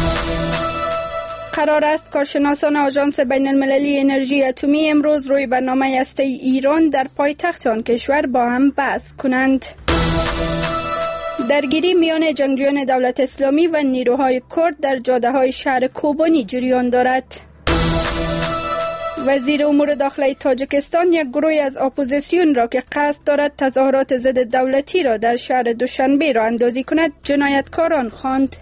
S6: قرار است کارشناسان آژانس بین المللی انرژی اتمی امروز روی برنامه هسته ایران در پایتخت آن کشور با هم بحث کنند. درگیری میان جنگجویان دولت اسلامی و نیروهای کرد در جاده‌های شهر کوبانی جریان دارد. وزیر امور داخلی تاجیکستان یک گروه از اپوزیسیون را که قصد دارد تظاهرات ضد دولتی را در شهر دوشنبه راه اندازی کند جنایتکاران خواند.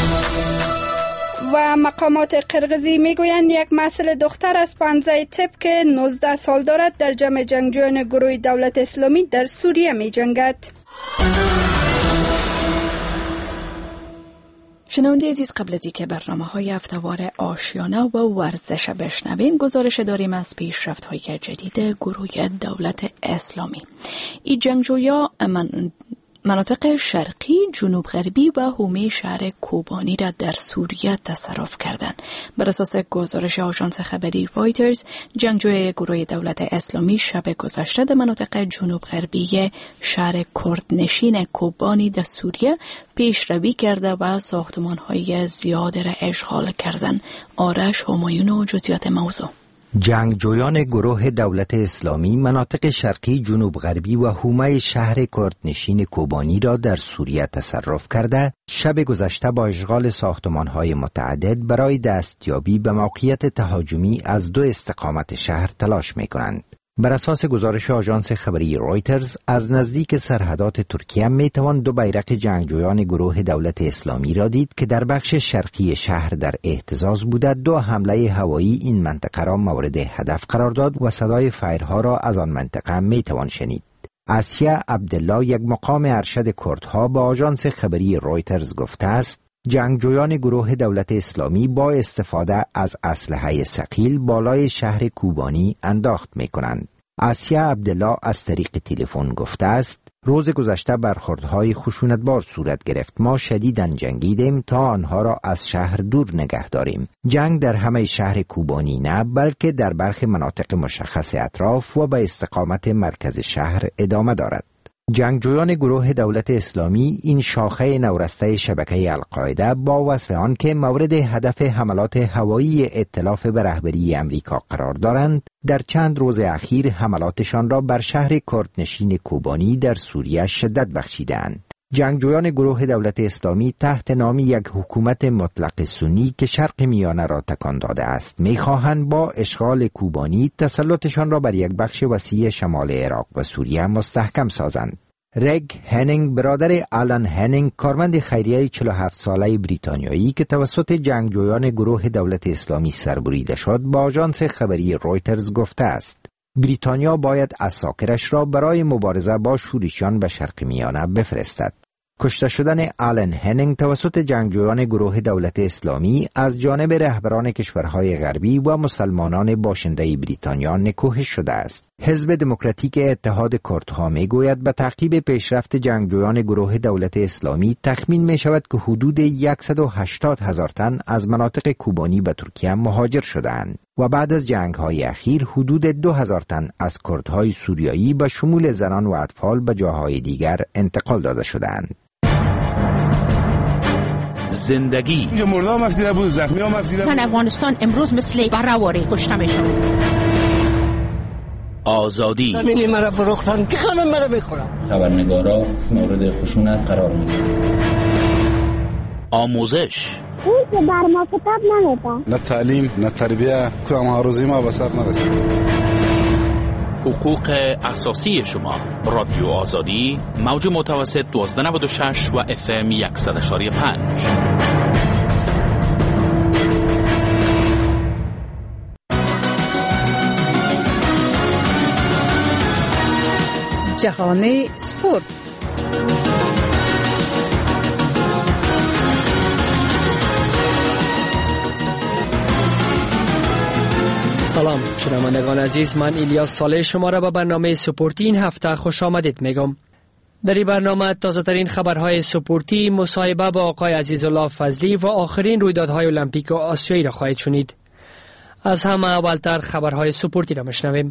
S6: و مقامات قرقیزی میگویند یک محصل دختر از پانزده طب که نوزده سال دارد در جمع جنگجویان گروه دولت اسلامی در سوریه می جنگد.
S1: شنونده عزیز، قبل از اینکه برنامه‌های هفته‌وار آشیانه و ورزش بشنوین، گزارش داریم از پیشرفت‌های جدید گروه دولت اسلامی. این جنگجویا من مناطق شرقی، جنوب غربی و حومه شهر کوبانی را در سوریه تصرف کردند. بر اساس گزارش آژانس خبری رایترز، جنگجوی گروه دولت اسلامی شب گذشته در مناطق جنوب غربی شهر کردنشین کوبانی در سوریه پیشروی کرده و ساختمان‌های زیاد را اشغال کردند. آرش همایون و جزئیات موضوع.
S22: جنگجویان گروه دولت اسلامی مناطق شرقی، جنوب غربی و حومه شهر کردنشین کوبانی را در سوریه تصرف کرده، شب گذشته با اشغال ساختمان‌های متعدد برای دستیابی به موقعیت تهاجمی از دو استقامت شهر تلاش می‌کنند. بر اساس گزارش آژانس خبری رایترز، از نزدیک سرحدات ترکیه میتوان دو بیرق جنگجویان گروه دولت اسلامی را دید که در بخش شرقی شهر در اهتزاز بوده. دو حمله هوایی این منطقه را مورد هدف قرار داد و صدای فایرها را از آن منطقه میتوان شنید. آسیا عبدالله، یک مقام ارشد کردها، با آژانس خبری رایترز گفته است جنگجویان گروه دولت اسلامی با استفاده از اسلحه ثقیل بالای شهر کوبانی انداخت می‌کنند. آسیا عبدالله از طریق تلفن گفته است روز گذشته برخوردهای خشونتبار صورت گرفت. ما شدیداً جنگیدیم تا آنها را از شهر دور نگه داریم. جنگ در همه شهر کوبانی نه، بلکه در برخی مناطق مشخص اطراف و به استقامت مرکز شهر ادامه دارد. جنگجویان گروه دولت اسلامی این شاخه نورسته شبکه القاعده با وصف آن که مورد هدف حملات هوایی ائتلاف به رهبری امریکا قرار دارند، در چند روز اخیر حملاتشان را بر شهر کردنشین کوبانی در سوریه شدت بخشیدند. جنگجویان گروه دولت اسلامی تحت نام یک حکومت مطلق سنی که شرق میانه را تکان داده است می‌خواهند با اشغال کوبانی تسلطشان را بر یک بخش وسیع شمال عراق و سوریه مستحکم سازند. رگ هنینگ، برادر آلن هنینگ، کارمند خیریه چهل و هفت ساله بریتانیایی که توسط جنگجویان گروه دولت اسلامی سربریده شد، با آژانس خبری رویترز گفته است بریتانیا باید عساکرش را برای مبارزه با شورشیان به شرق میانه بفرستد. کشته شدن آلن هنینگ توسط جنگجویان گروه دولت اسلامی از جانب رهبران کشورهای غربی و مسلمانان باشنده بریتانیا نکوهش شده است. حزب دموکراتیک اتحاد کردها میگوید به تعقیب پیشرفت جنگجویان گروه دولت اسلامی تخمین می شود که حدود صد و هشتاد هزار تن از مناطق کوبانی به ترکیه مهاجر شدند و بعد از جنگ‌های اخیر حدود دو هزار تن از کردهای سوریایی به شمول زنان و اطفال به جاهای دیگر انتقال داده شدند.
S15: زندگی.
S3: اینجا مرده هم افتیده بود، زخمی هم افتیده بود.
S4: زن افغانستان امروز مثل برهواری کشته میشن.
S15: آزادی.
S4: زمینی مرا فروختن که همه مرا میخورن.
S23: خبرنگارا مورد خشونت قرار میگیرن.
S15: آموزش.
S24: این که بر ما کتاب نمیده.
S3: نه تعلیم، نه تربیه، کدام هاروزی ما به سر نرسید.
S15: حقوق اساسی شما. رادیو آزادی، موج متوسط دوازده نود و شش و اف ام صد و پنج.
S25: جهان سپورت.
S26: سلام شنوندگان عزیز، من الیاس صالح شما را به برنامه سپورتی این هفته خوش آمدید میگم. در این برنامه تازه ترین خبرهای سپورتی، مصاحبه با آقای عزیزالله فضلی و آخرین رویدادهای المپیک و آسیایی را خواهید شنید. از همه اولتر خبرهای سپورتی را میشنویم.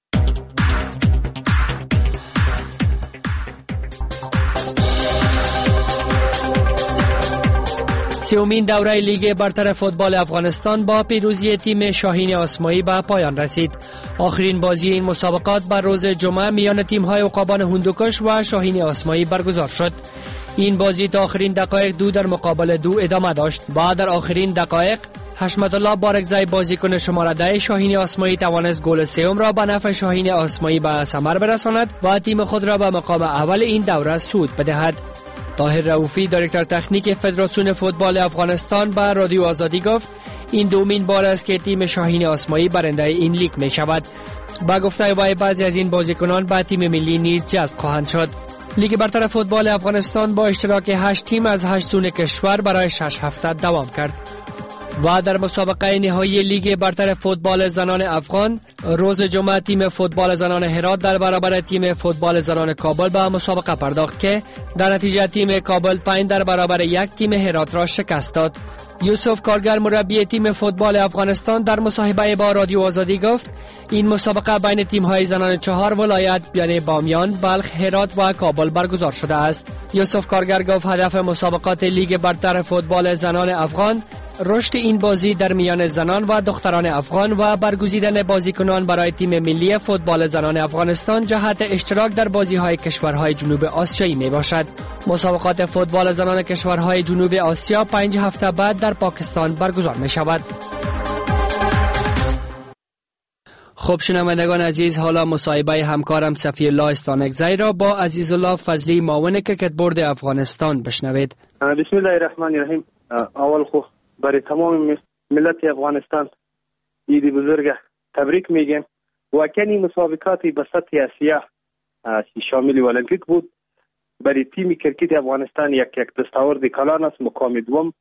S26: سومین دوره لیگ برتر فوتبال افغانستان با پیروزی تیم شاهین آسمایی به پایان رسید. آخرین بازی این مسابقات بر روز جمعه میان تیم‌های عقابان هندوکش و شاهین آسمایی برگزار شد. این بازی تا آخرین دقایق دو در مقابل دو ادامه داشت. بعد در آخرین دقایق حشمت الله بارکزی بازیکن شماره ده شاهین آسمایی توانست گل سوم را به نفع شاهین آسمایی به ثمر برساند و تیم خود را به مقام اول این دوره صعود بدهد. طاهر رؤوفی دایرکتور تکنیک فدراسیون فوتبال افغانستان به رادیو آزادی گفت این دومین بار است که تیم شاهین آسمایی برنده این لیگ می شود. با گفته وی بعضی از این بازیکنان به تیم ملی نیز جذب خواهند شد. لیگ برتر فوتبال افغانستان با اشتراک هشت تیم از هشت زون کشور برای شش هفته دوام کرد. و در مسابقه نهایی لیگ برتر فوتبال زنان افغان روز جمعه تیم فوتبال زنان هرات در برابر تیم فوتبال زنان کابل به مسابقه پرداخت که در نتیجه تیم کابل پنج در برابر یک تیم هرات را شکست داد. یوسف کارگر مربی تیم فوتبال افغانستان در مصاحبه با رادیو آزادی گفت این مسابقه بین تیم‌های زنان چهار ولایت یعنی بامیان، بلخ، هرات و کابل برگزار شده است. یوسف کارگر گفت هدف مسابقات لیگ برتر فوتبال زنان افغان رشد این بازی در میان زنان و دختران افغان و برگزیدن بازیکنان برای تیم ملی فوتبال زنان افغانستان جهت اشتراک در بازی‌های کشورهای جنوب آسیایی می باشد. مسابقات فوتبال زنان کشورهای جنوب آسیا پنج هفته بعد در پاکستان برگزار می شود. خب شنوندگان عزیز، حالا مصاحبه همکارم صفی الله استانکزی را با عزیزالله فضلی معاون کرکت بورد افغانستان بشنوید.
S27: بسم الله الرحمن الرحیم. اول خو برای تمام ملت افغانستان عید بزرگ تبریک میگم. واقعا مسابقاتی به سطح آسیا شامل المپیک بود. برای تیم کرکت افغانستان یک یک دستاورد کلان است، مقام دوم.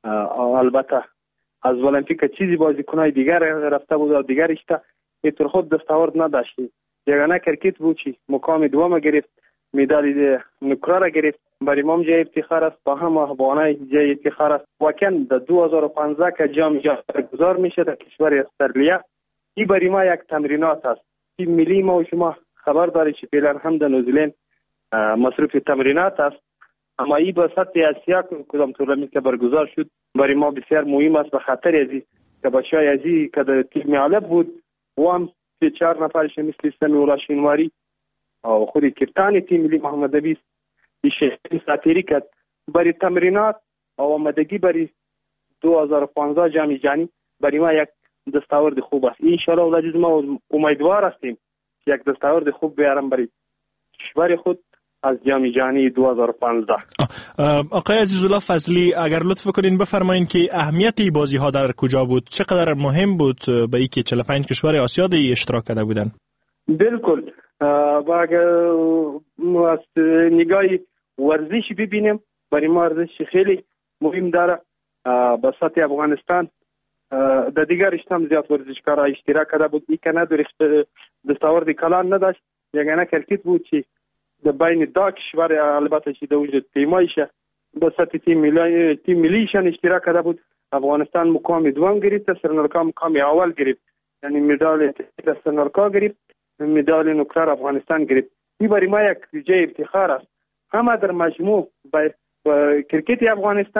S27: البته از المپیک چیزی بازیکنای دیگر رفته بود و دیگر اشته اینطور خود دستاورد نداشت. یگانه کرکت بود که مقام دوم گرفت، مدال نقره را گرفت. برای ما جای افتخار است، با هم افغانای جای افتخار است. واقعا در دو هزار و پانزده که جام جهانی برگزار میشه در کشور استرالیا، این برای ما یک تمرینات است. تیم ملی ما و شما خبر دارید که فعلا هم در نیوزیلند مصروف تمرینات است، اما این به سطح آسیا کدام تورنمنت که برگزار شد برای ما بسیار مهم است، به خاطر ازی که بچهای ازی که در تیم علب بود و هم سه چهار نفرش مثل سمی الله شینواری و خود کپتان تیم ملی محمد عبیس این ساتیری کرد برای تمرینات و آمادگی برای دو هزار و پانزده جام جهانی برای ما یک دستاورد خوب است. انشاءالله ولادیز ما امیدوار هستیم که یک دستاورد خوب بیارم برای کشور خود از جام جهانی دو هزار و پانزده.
S28: آقای عزیزالله فضلی، اگر لطف کنین بفرمایین که اهمیت این بازی ها در کجا بود؟ چقدر مهم بود به اینکه چهل و پنج کشور آسیا در اشتراک کرده بودن؟
S27: بالکل. با اگر از نگاه ورزشی ببینیم برای ما ورزش خیلی مهم داره. به سطح افغانستان در دیگر اشتم زیاد ورزشکارها اشتراک کرده بود. این که نداره دستاورد کلان نداشت، یگانه کرکت بود که در بین دا کشور البته که در وجود تیمایشه به سطح تیم ملی تیم ملیشان اشتراک کرده بود. افغانستان مقام دوم گرفت، سرنالکا مقام اول گرفت، یعنی مدال سرنالکا گرفت، مدال نقره افغانستان گرفت. این برای ما یک جای افتخار است. همه در مجموع با کرکت افغانستان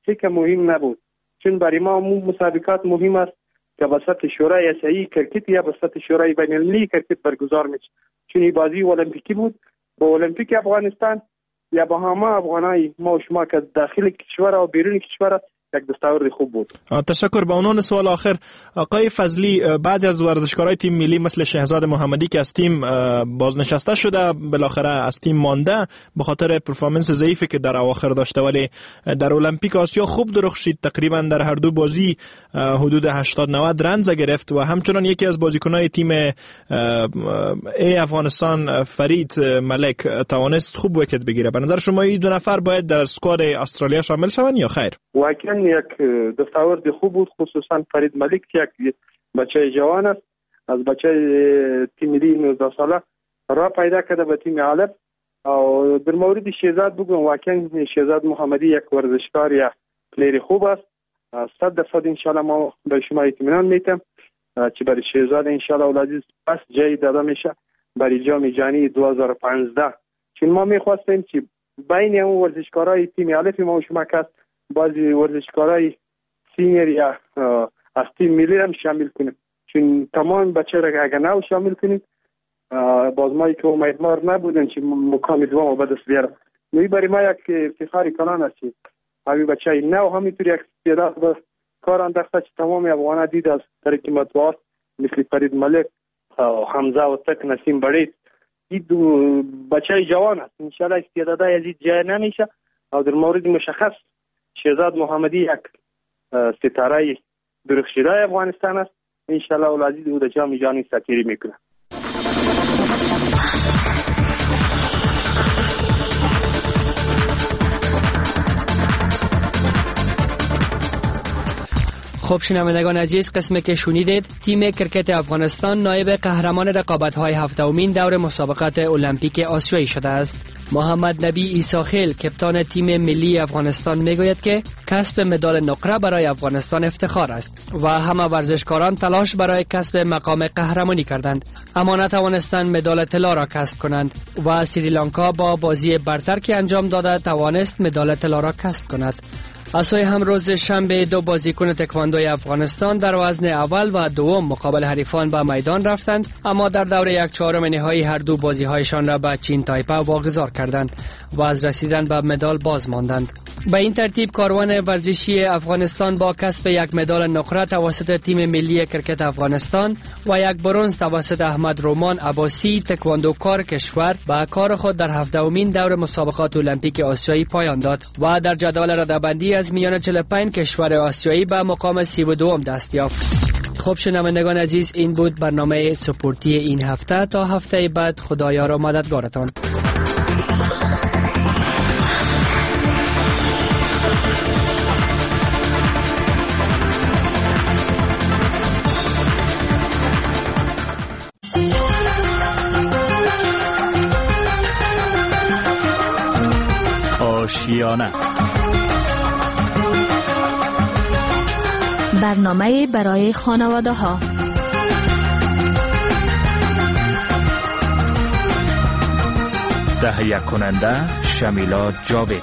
S27: که مهم نبود، چون برای ما مسابقات مهم است که به سطح شورای آسیایی کرکت یا به سطح شورای بین المللی کرکت برگزار میشه، چون این بازی المپیکی بود. با المپیک افغانستان یا با همه افغانای ما و شما که داخل کشور و بیرون کشور یک دستاورد خوب بود.
S28: تشکر. به عنوان سوال آخر، آقای فضلی، بعضی از ورزشکارای تیم ملی مثل شهزاد محمدی که از تیم بازنشسته شده، بالاخره از تیم مانده به خاطر پرفورمنس ضعیفی که در اواخر داشته، ولی در المپیک آسیا خوب درخشید، تقریبا در هر دو بازی حدود هشتاد نود رنز گرفت و همچنان یکی از بازیکنای تیم ای افغانستان فرید ملک توانست خوب ویکت بگیره. به نظر شما این دو نفر باید در اسکواد استرالیا شامل شوند یا خیر؟
S27: واقعا یک دستاورد خوب بود، خصوصا فرید ملک که یک بچه جوان است، از بچه تیم ملی نوزده ساله را پیدا کرده به تیم علب. و در مورد شهزاد بگم، واقعا شهزاد محمدی یک ورزشکار یا پلیر خوب است. صد درصد انشالله ما به شما اطمینان میتم که برای شهزاد انشالله اولادیز پس جای داده میشه برای جام جهانی دو هزار و پانزده، چون ما میخواستیم که بین اون ورزشکارای تیم علب ما و شما که بعضی ورزشکارای سینیر یا از تیم ملی هم شامل کنیم، چون تمام بچه را اگر نو شامل کنیم بازمایی که امیدوار نبودن که مقام دوم به دست بیارم. نوی برای ما یک افتخاری کنان است که همین بچه نو همینطور یک استعداد به کار انداخته که تمام افغان‌ها دید از طریق مطبوعات مثل فرید ملک، حمزه و تک، نسیم برید. این دو بچه جوان است، انشالله استعدادهای ازید جای نمیشه. و در مورد مشخص شهزاد محمدی یک ستاره درخشیده افغانستان است، انشالله اولادیز او در جام جهانی سرکیری میکنه.
S26: خب شنوندگان عزیز، قسمی که شنیدید تیم کرکت افغانستان نایب قهرمان رقابت‌های هفتمین دور مسابقات المپیک آسیایی شده است. محمد نبی عیساخیل کپتان تیم ملی افغانستان میگوید که کسب مدال نقره برای افغانستان افتخار است و همه ورزشکاران تلاش برای کسب مقام قهرمانی کردند، اما نتوانستند مدال طلا را کسب کنند و سریلانکا با بازی برتر که انجام داده توانست مدال طلا را کسب کند. از سوی هم روز شنبه دو بازیکن تکواندوی افغانستان در وزن اول و دوم مقابل حریفان به میدان رفتند، اما در دور یک چهارم نهایی هر دو بازی‌هایشان را به چین تایپه واگذار کردند و از رسیدن به مدال باز ماندند. به این ترتیب کاروان ورزشی افغانستان با کسب یک مدال نقره توسط تیم ملی کرکت افغانستان و یک برنز توسط احمد رومان عباسی تکواندوکار کشور به کار خود در هفدهمین دور مسابقات المپیک آسیایی پایان داد و در جدول رده‌بندی از میان چهل و پنج کشور آسیایی به مقام سی و دو دست یافت. خب شنوندگان عزیز، این بود برنامه سپورتی این هفته. تا هفته بعد خدایار و مددگارتان.
S28: آشیانه،
S2: برنامه برای خانواده ها.
S28: تهیه کننده شمیلا جاوید.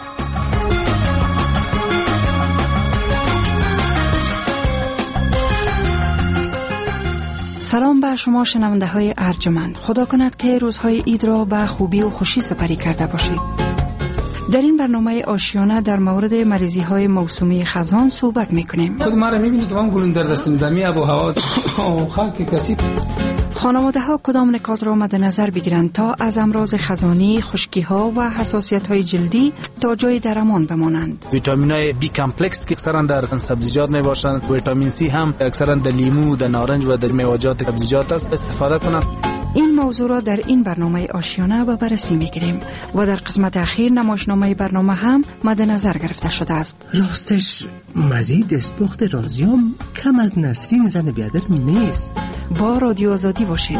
S1: سلام بر شما شنونده های ارجمند. خدا کند که روزهای عید را به خوبی و خوشی سپری کرده باشید. در این برنامه آشیانه در مورد مریضی های موسومی خزان صحبت میکنیم.
S5: خود ما را میبینی که من گلون در دستم دمی آب و هوا و خاک کسی.
S1: خانواده ها کدام نکات را مد نظر بگیرند تا از امراض خزانی، خشکی ها و حساسیت های جلدی تا جای درمان بمانند؟
S8: ویتامین های بی کمپلکس که اکثرا در سبزیجات می باشند، ویتامین سی هم اکثرا در لیمو، در نارنج و در میوه‌جات سبزیجات است استفاده کنند.
S1: این موضوع را در این برنامه آشیانه به بررسی میگیریم و در قسمت اخیر نمایشنامه برنامه هم مد نظر گرفته شده است.
S9: راستش مزید دستپخت رازیوم کم از نسرین زن بیادر نیست.
S1: با رادیو آزادی باشید.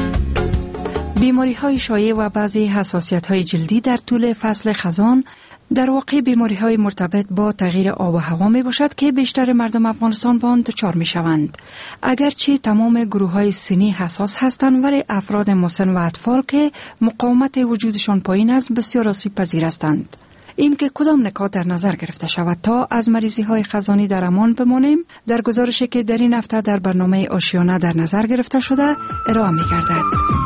S1: بیماری های شایع و بعضی حساسیت های جلدی در طول فصل خزان
S7: در واقع بیماری های مرتبط با تغییر آب و هوا می باشد که بیشتر مردم افغانستان با آن دچار می شوند. اگرچه تمام گروه های سنی حساس هستند، ولی افراد مسن و اطفال که مقاومت وجودشان پایین است بسیار آسیب پذیر هستند. این که کدام نکات در نظر گرفته شود تا از مریضی های خزانی در امان بمانیم، در گزارشی که در این هفته در برنامه آشیانه در نظر گرفته شده ارائه می گردد.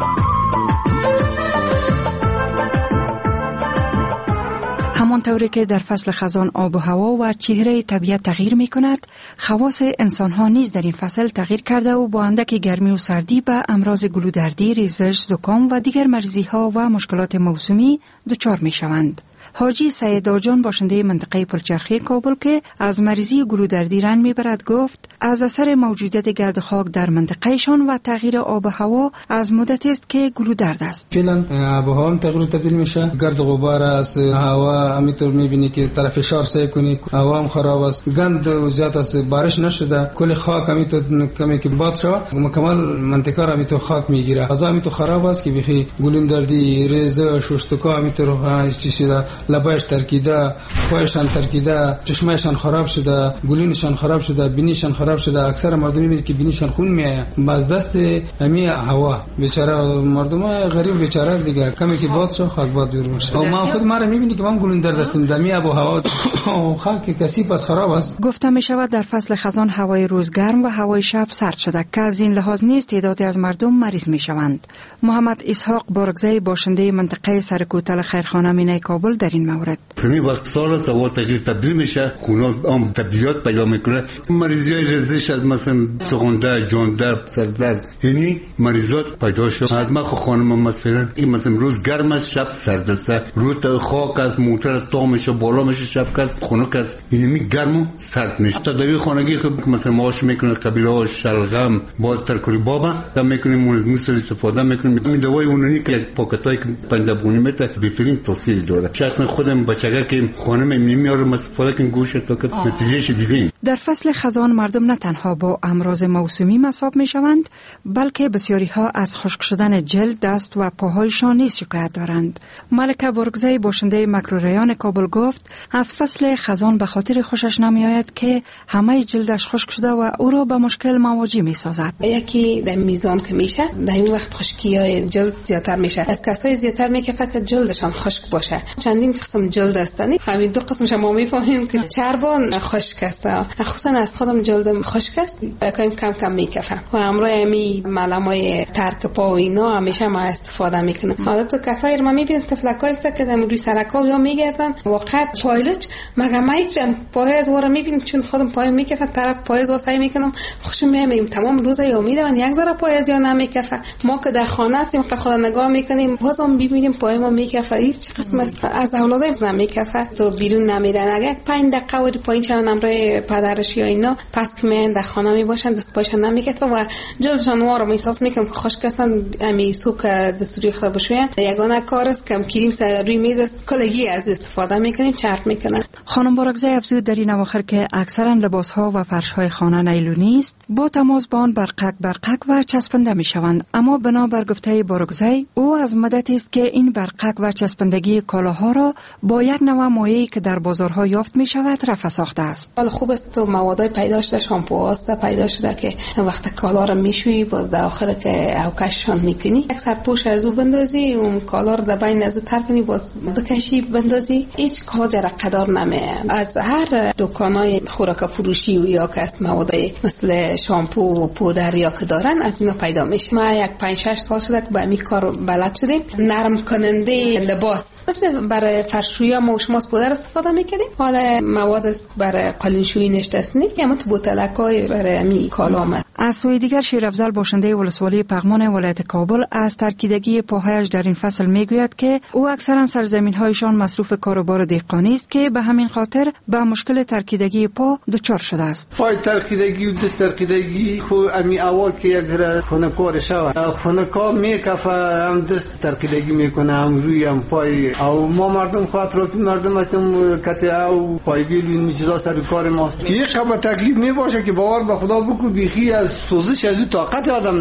S7: همانطوری که در فصل خزان آب و هوا و چهره طبیعت تغییر می کند، خواص انسان ها نیز در این فصل تغییر کرده و با اندک گرمی و سردی به امراض گلودردی، ریزش، زکام و دیگر مریضی ها و مشکلات موسمی دچار می شوند. حاجی سید آجان باشنده منطقه پلچرخی کابل که از مریضی گلودردی رنج میبرد گفت از اثر موجودیت گرد خاک در منطقهشان و تغییر آب و هوا از مدت است که گلودرد است.
S5: فعلا آب و هوا هم تغییر تبدیل میشه، گرد غبار است، هوا همینطور میبینی که طرف فشار سعی کنی، هوا هم خراب است، گند زیاد است، بارش نشده، کل خاک همینطور کمی که باد شد مکمل منطقه را همینطور خاک میگیره، فضا همینطور خراب است که بخی گلودردی، ریزش، شستکا همینطور چی شده، لبایش ترکیده، پایشان ترکیده، چشمایشان خراب شده، گلینشان خراب شده، بینیشان خراب شده. اکثر مردم میبینید که بینیشان خون میآید باز دست همین هوا. بیچاره مردم غریب بیچاره است دیگه، کمی که باد شو خاک باد دور میشه. و ما خود ما را میبینید که من گلین در دستم دمی آب و هوا و خاک کثیف است، خراب است.
S7: گفته می شود در فصل خزان هوای روز گرم و هوای شب سرد شده که از این لحاظ نیز تعدادی از مردم مریض می شوند. محمد اسحاق بارگزای باشنده منطقه سرکوتل خیرخانه مینای کابل در این مورد
S10: سنی وقت سال سوار تغییر تبدیل میشه، خونه هم تبدیلیات پیدا میکنه، مریضی های ریزش از مثلا سخونده، جانده، سردرد، یعنی مریضات پیدا شد. از ما خو خانم مثلا این مثلا روز گرم است، شب سرد است، روز خاک است، موتور تا میشه بالا میشه، شب است خنک است، یعنی گرم و سرد میشه. تداوی خانگی خب مثلا ماش میکنه، قبیله ها شلغم، باز ترکوری بابا دم میکنیم، موسل استفاده میکنیم. این دوای اونانی که یک پاکتای پندابونی میته بهترین توصیه داره. شخصا خودم بچگاه که خانم نمیارم استفاده کنم گوشت تا که نتیجهش دیدیم.
S7: در فصل خزان مردم نه تنها با امراض موسمی مصاب میشوند، بلکه بسیاری ها از خشک شدن جلد، دست و پاهایشان نیز شکایت دارند. ملکه بارگزای باشنده مکروریان کابل گفت از فصل خزان به خاطر خوشش نمیآید که همه جلدش خشک شده و او را به مشکل مواجه میسازد.
S11: یکی در میزان که میشه در این وقت خشکی جلد زیادتر میشه، از کسای زیادتر میکفه که جلدشان خشک باشه. چندین قسم جلد هستند، همین دو قسمش ما میفهمیم که چربان خشک است، خصوصا از خودم جلدم خشک است، کم کم کم میکفم و امروز می ملامای ترک پا و اینا همیشه ما استفاده میکنم. حالا تو کسایی رو ما میبینم تفلکای است که در روی سرکا یا میگردن واقعا پایلچ مگه مایچ پای از ور میبینم، چون خودم پای میکفم طرف پای از سعی میکنم خوشم میام تمام روز یا میدم یک ذره پای از یا نمیکفه. ما که در خانه هستیم که خود نگاه میکنیم بازم میبینیم پای ما میکفه، هیچ قسم است از اولادم نمیکفه، تو بیرون نمیرن. اگه پنج دقیقه وری پایین چون امروی پدرش یا اینا پس که من در خانه میباشن دست پایشان نمیکفه و جلدشان وارو احساس میکنم که خشک هستن. امی سوک دستوری خدا بشوین یگانه کار است که کریم سر روی میز است، کلگی از استفاده میکنیم، چرب میکنن.
S7: خانم بارگزای افزود در این اواخر که اکثرا لباس ها و فرش های خانه نیلونی است، با تماس با آن برقک برقک و چسبنده میشوند، اما بنابر گفته بارگزای او از مدتی است که این برقک و چسبندگی کالاها را با یک نوع مایعی که در بازارها یافت می شود رفع ساخته است.
S11: حالا خوب است تو موادای پیدا شده، شامپو هست پیدا شده که وقت کالا را میشویی باز در آخر که اوکششان میکنی یک سرپوش از او بندازی، اون کالا رو در بین از او تر کنی باز بکشی بندازی، هیچ کالا جرقدار نمیه. از هر دکانای خوراک فروشی و یا که است موادای مثل شامپو و پودر یا که دارن از اینا پیدا میشه. ما یک پنج شش سال شده که با این کار بلد شدیم. نرم کننده لباس مثل برای فرشویی ما شما پودر استفاده میکنیم، حالا مواد است برای قالینشویی نشتسنی یا مت بوتلکای برای می کالام.
S7: از سوی دیگر شیرافضل باشنده ولسوالی پغمان ولایت کابل از ترکیدگی پاهایش در این فصل میگوید که او اکثرا سرزمین‌هایشان مصروف کاروبار دهقانی است که به همین خاطر به مشکل ترکیدگی پا دچار شده است.
S12: پای ترکیدگی و دست ترکیدگی خو امی اول که یک ذره خونکار شود، خونکار میکفه هم دست ترکیدگی میکنه هم روی هم پای. او ما مردم خاطر که مردم هستیم کته او پای بیل این چیزا سر کار ماست. یک خبر تکلیف میباشه که باور به خدا بکو بیخی از سوزش از او طاقت آدم نمیه.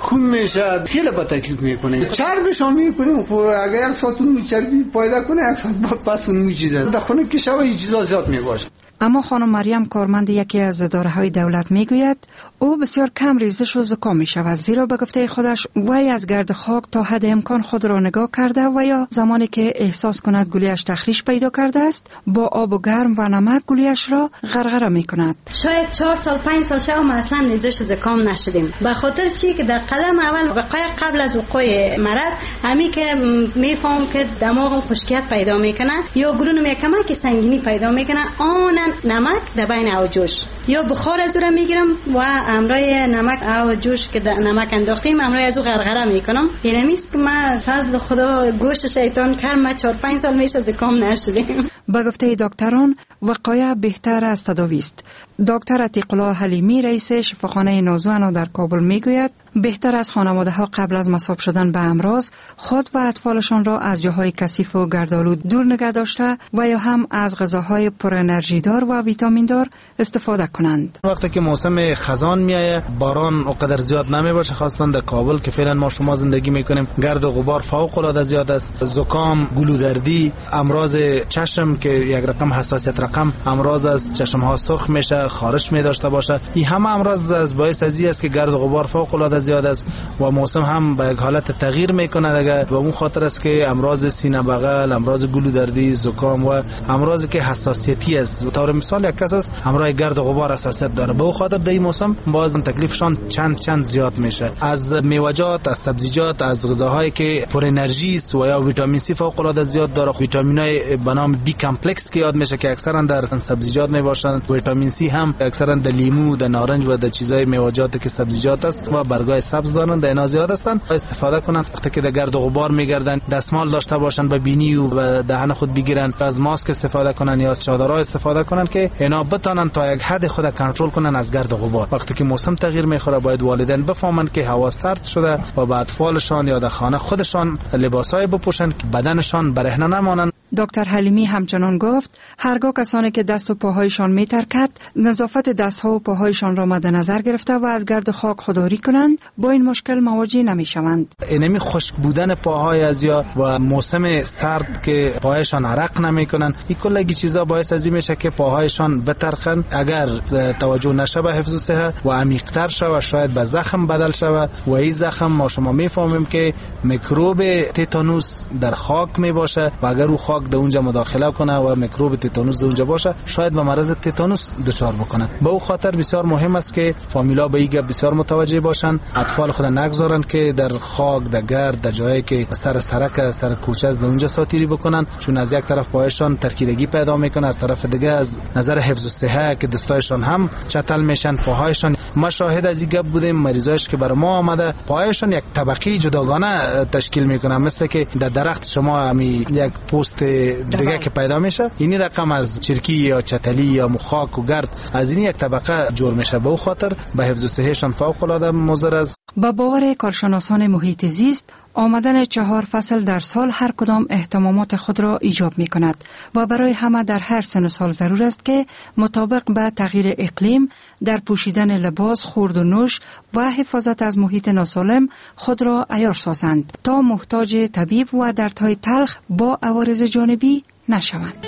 S12: خون میشه، خیلی با تکلیف میکنه. چربشان میکنیم، خب اگر یک ساعت اون چربی پیدا کنه یک ساعت بعد پس اون میچیزه در خونه که شوه این چیزا زیاد میباشه.
S7: اما خانم مریم کارمند یکی از اداره‌های دولت میگوید او بسیار کم ریزش و زکام می شود، زیرا به گفته خودش وی از گرد خاک تا حد امکان خود را نگاه کرده و یا زمانی که احساس کند گلویش تخریش پیدا کرده است با آب و گرم و نمک گلویش را غرغره می کند.
S13: شاید چهار سال پنج سال شما اصلا ریزش زکام نشدیم، به خاطر چی که در قدم اول وقایع قبل از وقوع مرض همی که میفهم که دماغم خشکیت پیدا میکنه یا گلون میکمه که سنگینی پیدا میکنه، آن نمک در بین او جوش یا بخار از او میگیرم و امرای نمک او جوش که نمک انداختیم امرای از او غرغره میکنم. یعنی میست که من فضل خدا گوش شیطان کرد ما چهار پنج سال میشه زکام نشدیم.
S7: به گفته دکتران وقایع بهتر از تداوی است. دکتر عتیق الله حلیمی رئیس شفاخانه نازو در کابل میگوید بهتر از خانواده ها قبل از مصاب شدن به امراض خود و اطفالشان را از جاهای کثیف و گردآلود دور نگه داشته و یا هم از غذاهای پر انرژی دار و ویتامین دار استفاده کنند.
S8: وقتی که موسم خزان میایه باران اونقدر زیاد نمی باشه، خاصتا در کابل که فعلا ما شما زندگی میکنیم گرد و غبار فوق العاده زیاد است، زکام، گلودردی، امراض چشم که یک رقم حساسیت رقم امراض است، چشم ها سرخ میشه، خارش می داشته باشه، این همه امراض از باعث ازی است که گرد و غبار فوق العاده زیاد است و موسم هم به یک حالت تغییر میکنه دیگه و اون خاطر است که امراض سینه بغل، امراض گلودردی، زکام و امراضی که حساسیتی است. طور مثال یک کس است همراه گرد و غبار حساسیت داره، به اون خاطر در این موسم باز تکلیفشان چند چند زیاد میشه. از میوه‌جات، از سبزیجات، از غذاهایی که پر انرژی است و یا ویتامین سی فوق العاده زیاد داره، ویتامینای به نام بی کمپلکس که یاد میشه که اکثرا در سبزیجات میباشند. ویتامین سی هم اکثرا در لیمو، در نارنج و در چیزای میوه‌جات که سبزیجات است و برگای سبز دارن در اینا زیاد هستند. استفاده کنند وقتی که در گرد و غبار میگردن دستمال داشته باشن به بینی و دهن خود بگیرن، از ماسک استفاده کنن یا از چادرها استفاده کنن که اینا بتونن تا یک حد خود کنترل کنن از گرد و غبار. وقتی که موسم تغییر میخوره باید والدین بفهمند که هوا سرد شده و به اطفالشان یا در خانه خودشان لباسای بپوشن که بدنشان برهنه نمانند.
S7: دکتر حلیمی همچنان گفت هرگاه کسانی که دست و پاهایشان میترکد نظافت دستها و پاهایشان را مد نظر گرفته و از گرد خاک خودداری کنند با این مشکل مواجه نمیشوند.
S8: اینمی خشک بودن پاهای از یا و موسم سرد که پاهایشان عرق نمیکنن، این کلگی چیزا باعث از این میشه که پاهایشان بترخند. اگر توجه نشه به حفظ صحت و عمیق‌تر شود شاید به زخم بدل شود و این زخم ما شما میفهمیم که میکروب تتانوس در خاک میباشه و اگر او خاک در اونجا مداخله کنه و میکروب تتانوس در اونجا باشه شاید به مرض تتانوس دچار بکنه. به او خاطر بسیار مهم است که فامیلا به این بسیار متوجه باشن، اطفال خود نگذارن که در خاک، در گرد، در جایی که سر سرک، سر کوچه از اونجا ساتیری بکنن، چون از یک طرف پایشان ترکیدگی پیدا میکنه، از طرف دیگه از نظر حفظ صحت که دستایشان هم چتل میشن، پاهایشان. ما شاهد از این گپ بودیم مریضاش که برای ما آمده پایشان یک طبقه جداگانه تشکیل میکنه، مثل که در درخت شما همی یک پوست دیگه که پیدا میشه، این رقم از چرکی یا چتلی یا مخاک و گرد از این یک طبقه جور میشه. به خاطر به حفظ صحتشان فوق العاده مضر است.
S7: با باور کارشناسان محیط زیست آمدن چهار فصل در سال هر کدام اهتمامات خود را ایجاب می کند و برای همه در هر سن و سال ضرور است که مطابق به تغییر اقلیم در پوشیدن لباس، خورد و نوش و حفاظت از محیط ناسالم خود را عیار سازند تا محتاج طبیب و دردهای تلخ با عوارض جانبی نشوند.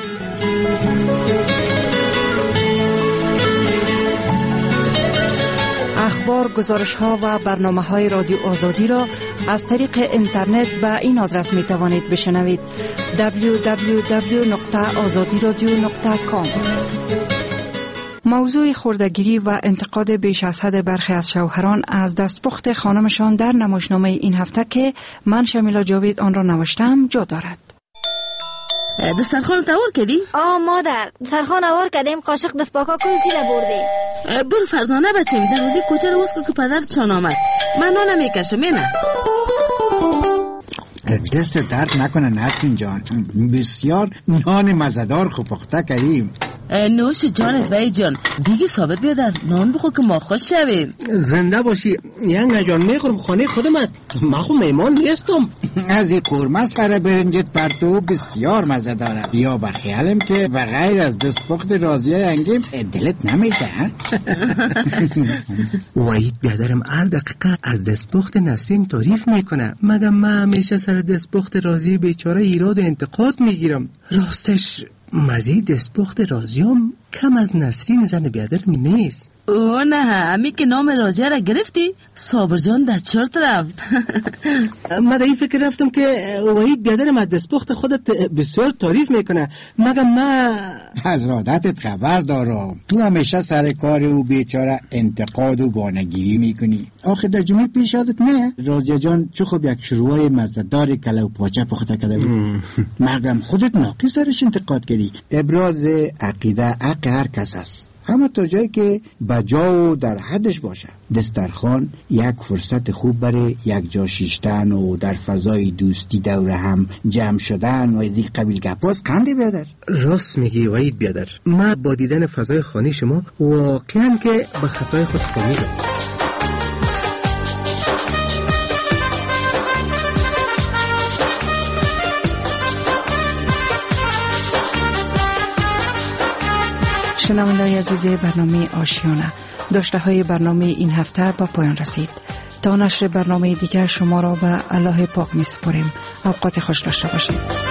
S7: اخبار، گزارش‌ها و برنامه‌های رادیو آزادی را از طریق اینترنت به این آدرس می‌توانید بشنوید: دبلیو دبلیو دبلیو نقطه آزادی رادیو نقطه کام. موضوع خردگیری و انتقاد بیش از حد برخی از شوهران از دستپخت خانمشان در نمایشنامه این هفته که من شمیلا جاوید آن را نوشتم جا دارد.
S2: دسترخوان تاور کردی؟
S13: آه مادر، دسترخوان آور کردیم، قاشق دست پاکا کل چی نبردی.
S2: برو فرزانه بچیم، دروازه کوچه رو وسکو که پدرتشان آمد. من نانه میکشم، اینه
S14: دست درد نکنه نسرین جان، بسیار نان مزدار خوب پخته کردیم.
S2: نوش جانت وای جان. دیگه ثابت بیادر نان بخور که ما خوش شویم.
S9: زنده باشی ینگه جان. میخورم خانه خودم است. ما خو میمان نیستم.
S14: از این قرمه سر برنجت پرتو بسیار مزه دارد. یا بخیالم که بغیر از دستپخت رازیه ینگیم دلت نمیشه.
S9: وحید بیادرم هر دقیقه از دستپخت نسرین تعریف میکنه. مگه من همیشه سر دستپخت رازی بیچاره ایراد و انتقاد میگیرم. راستش مزه دستپخت رازیام کم از نسرین زن بیادرم نیست.
S2: او نه همی که نام رازیه را گرفتی صابر جان در چرت رفت.
S9: من در این فکر رفتم که وحید بیادرم از دستپخت خودت بسیار تعریف میکنه. مگه من
S14: از عادتت خبر دارم. تو همیشه سر کار او بیچاره انتقاد و گانگیری میکنی. آخه در جمعه پیش یادت نه رازیه جان چه خوب یک شروع مزه‌دار کله و پاچه پخته کرده بود. مگم خودت ناقص سرش انتقاد کردی. ابراز عقیده حق هر کس است، اما تا جایی که بجا و در حدش باشه. دسترخوان یک فرصت خوب برای یک جا شیشتن و در فضای دوستی دور هم جمع شدن و از این قبیل گپاس کنده بیادر.
S9: راست میگی وحید بیادر. من با دیدن فضای خانه شما واقعا که به خطای خود فهمیدم.
S7: شنونده‌های عزیز برنامه آشیانه، داشته های برنامه این هفته با پایان رسید. تا نشر برنامه دیگر شما را به الله پاک می سپاریم. اوقات خوش داشته باشید.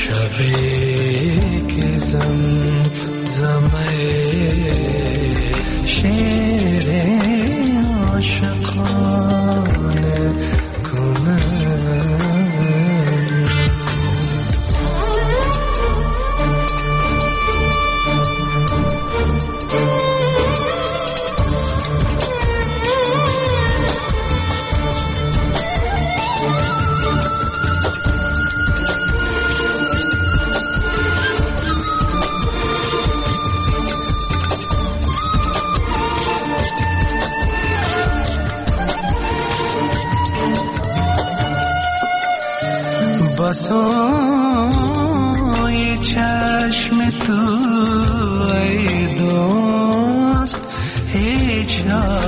S6: شبی که زم زمه شیر عاشقانه کنه بسای چشم تو ای دوست هیچ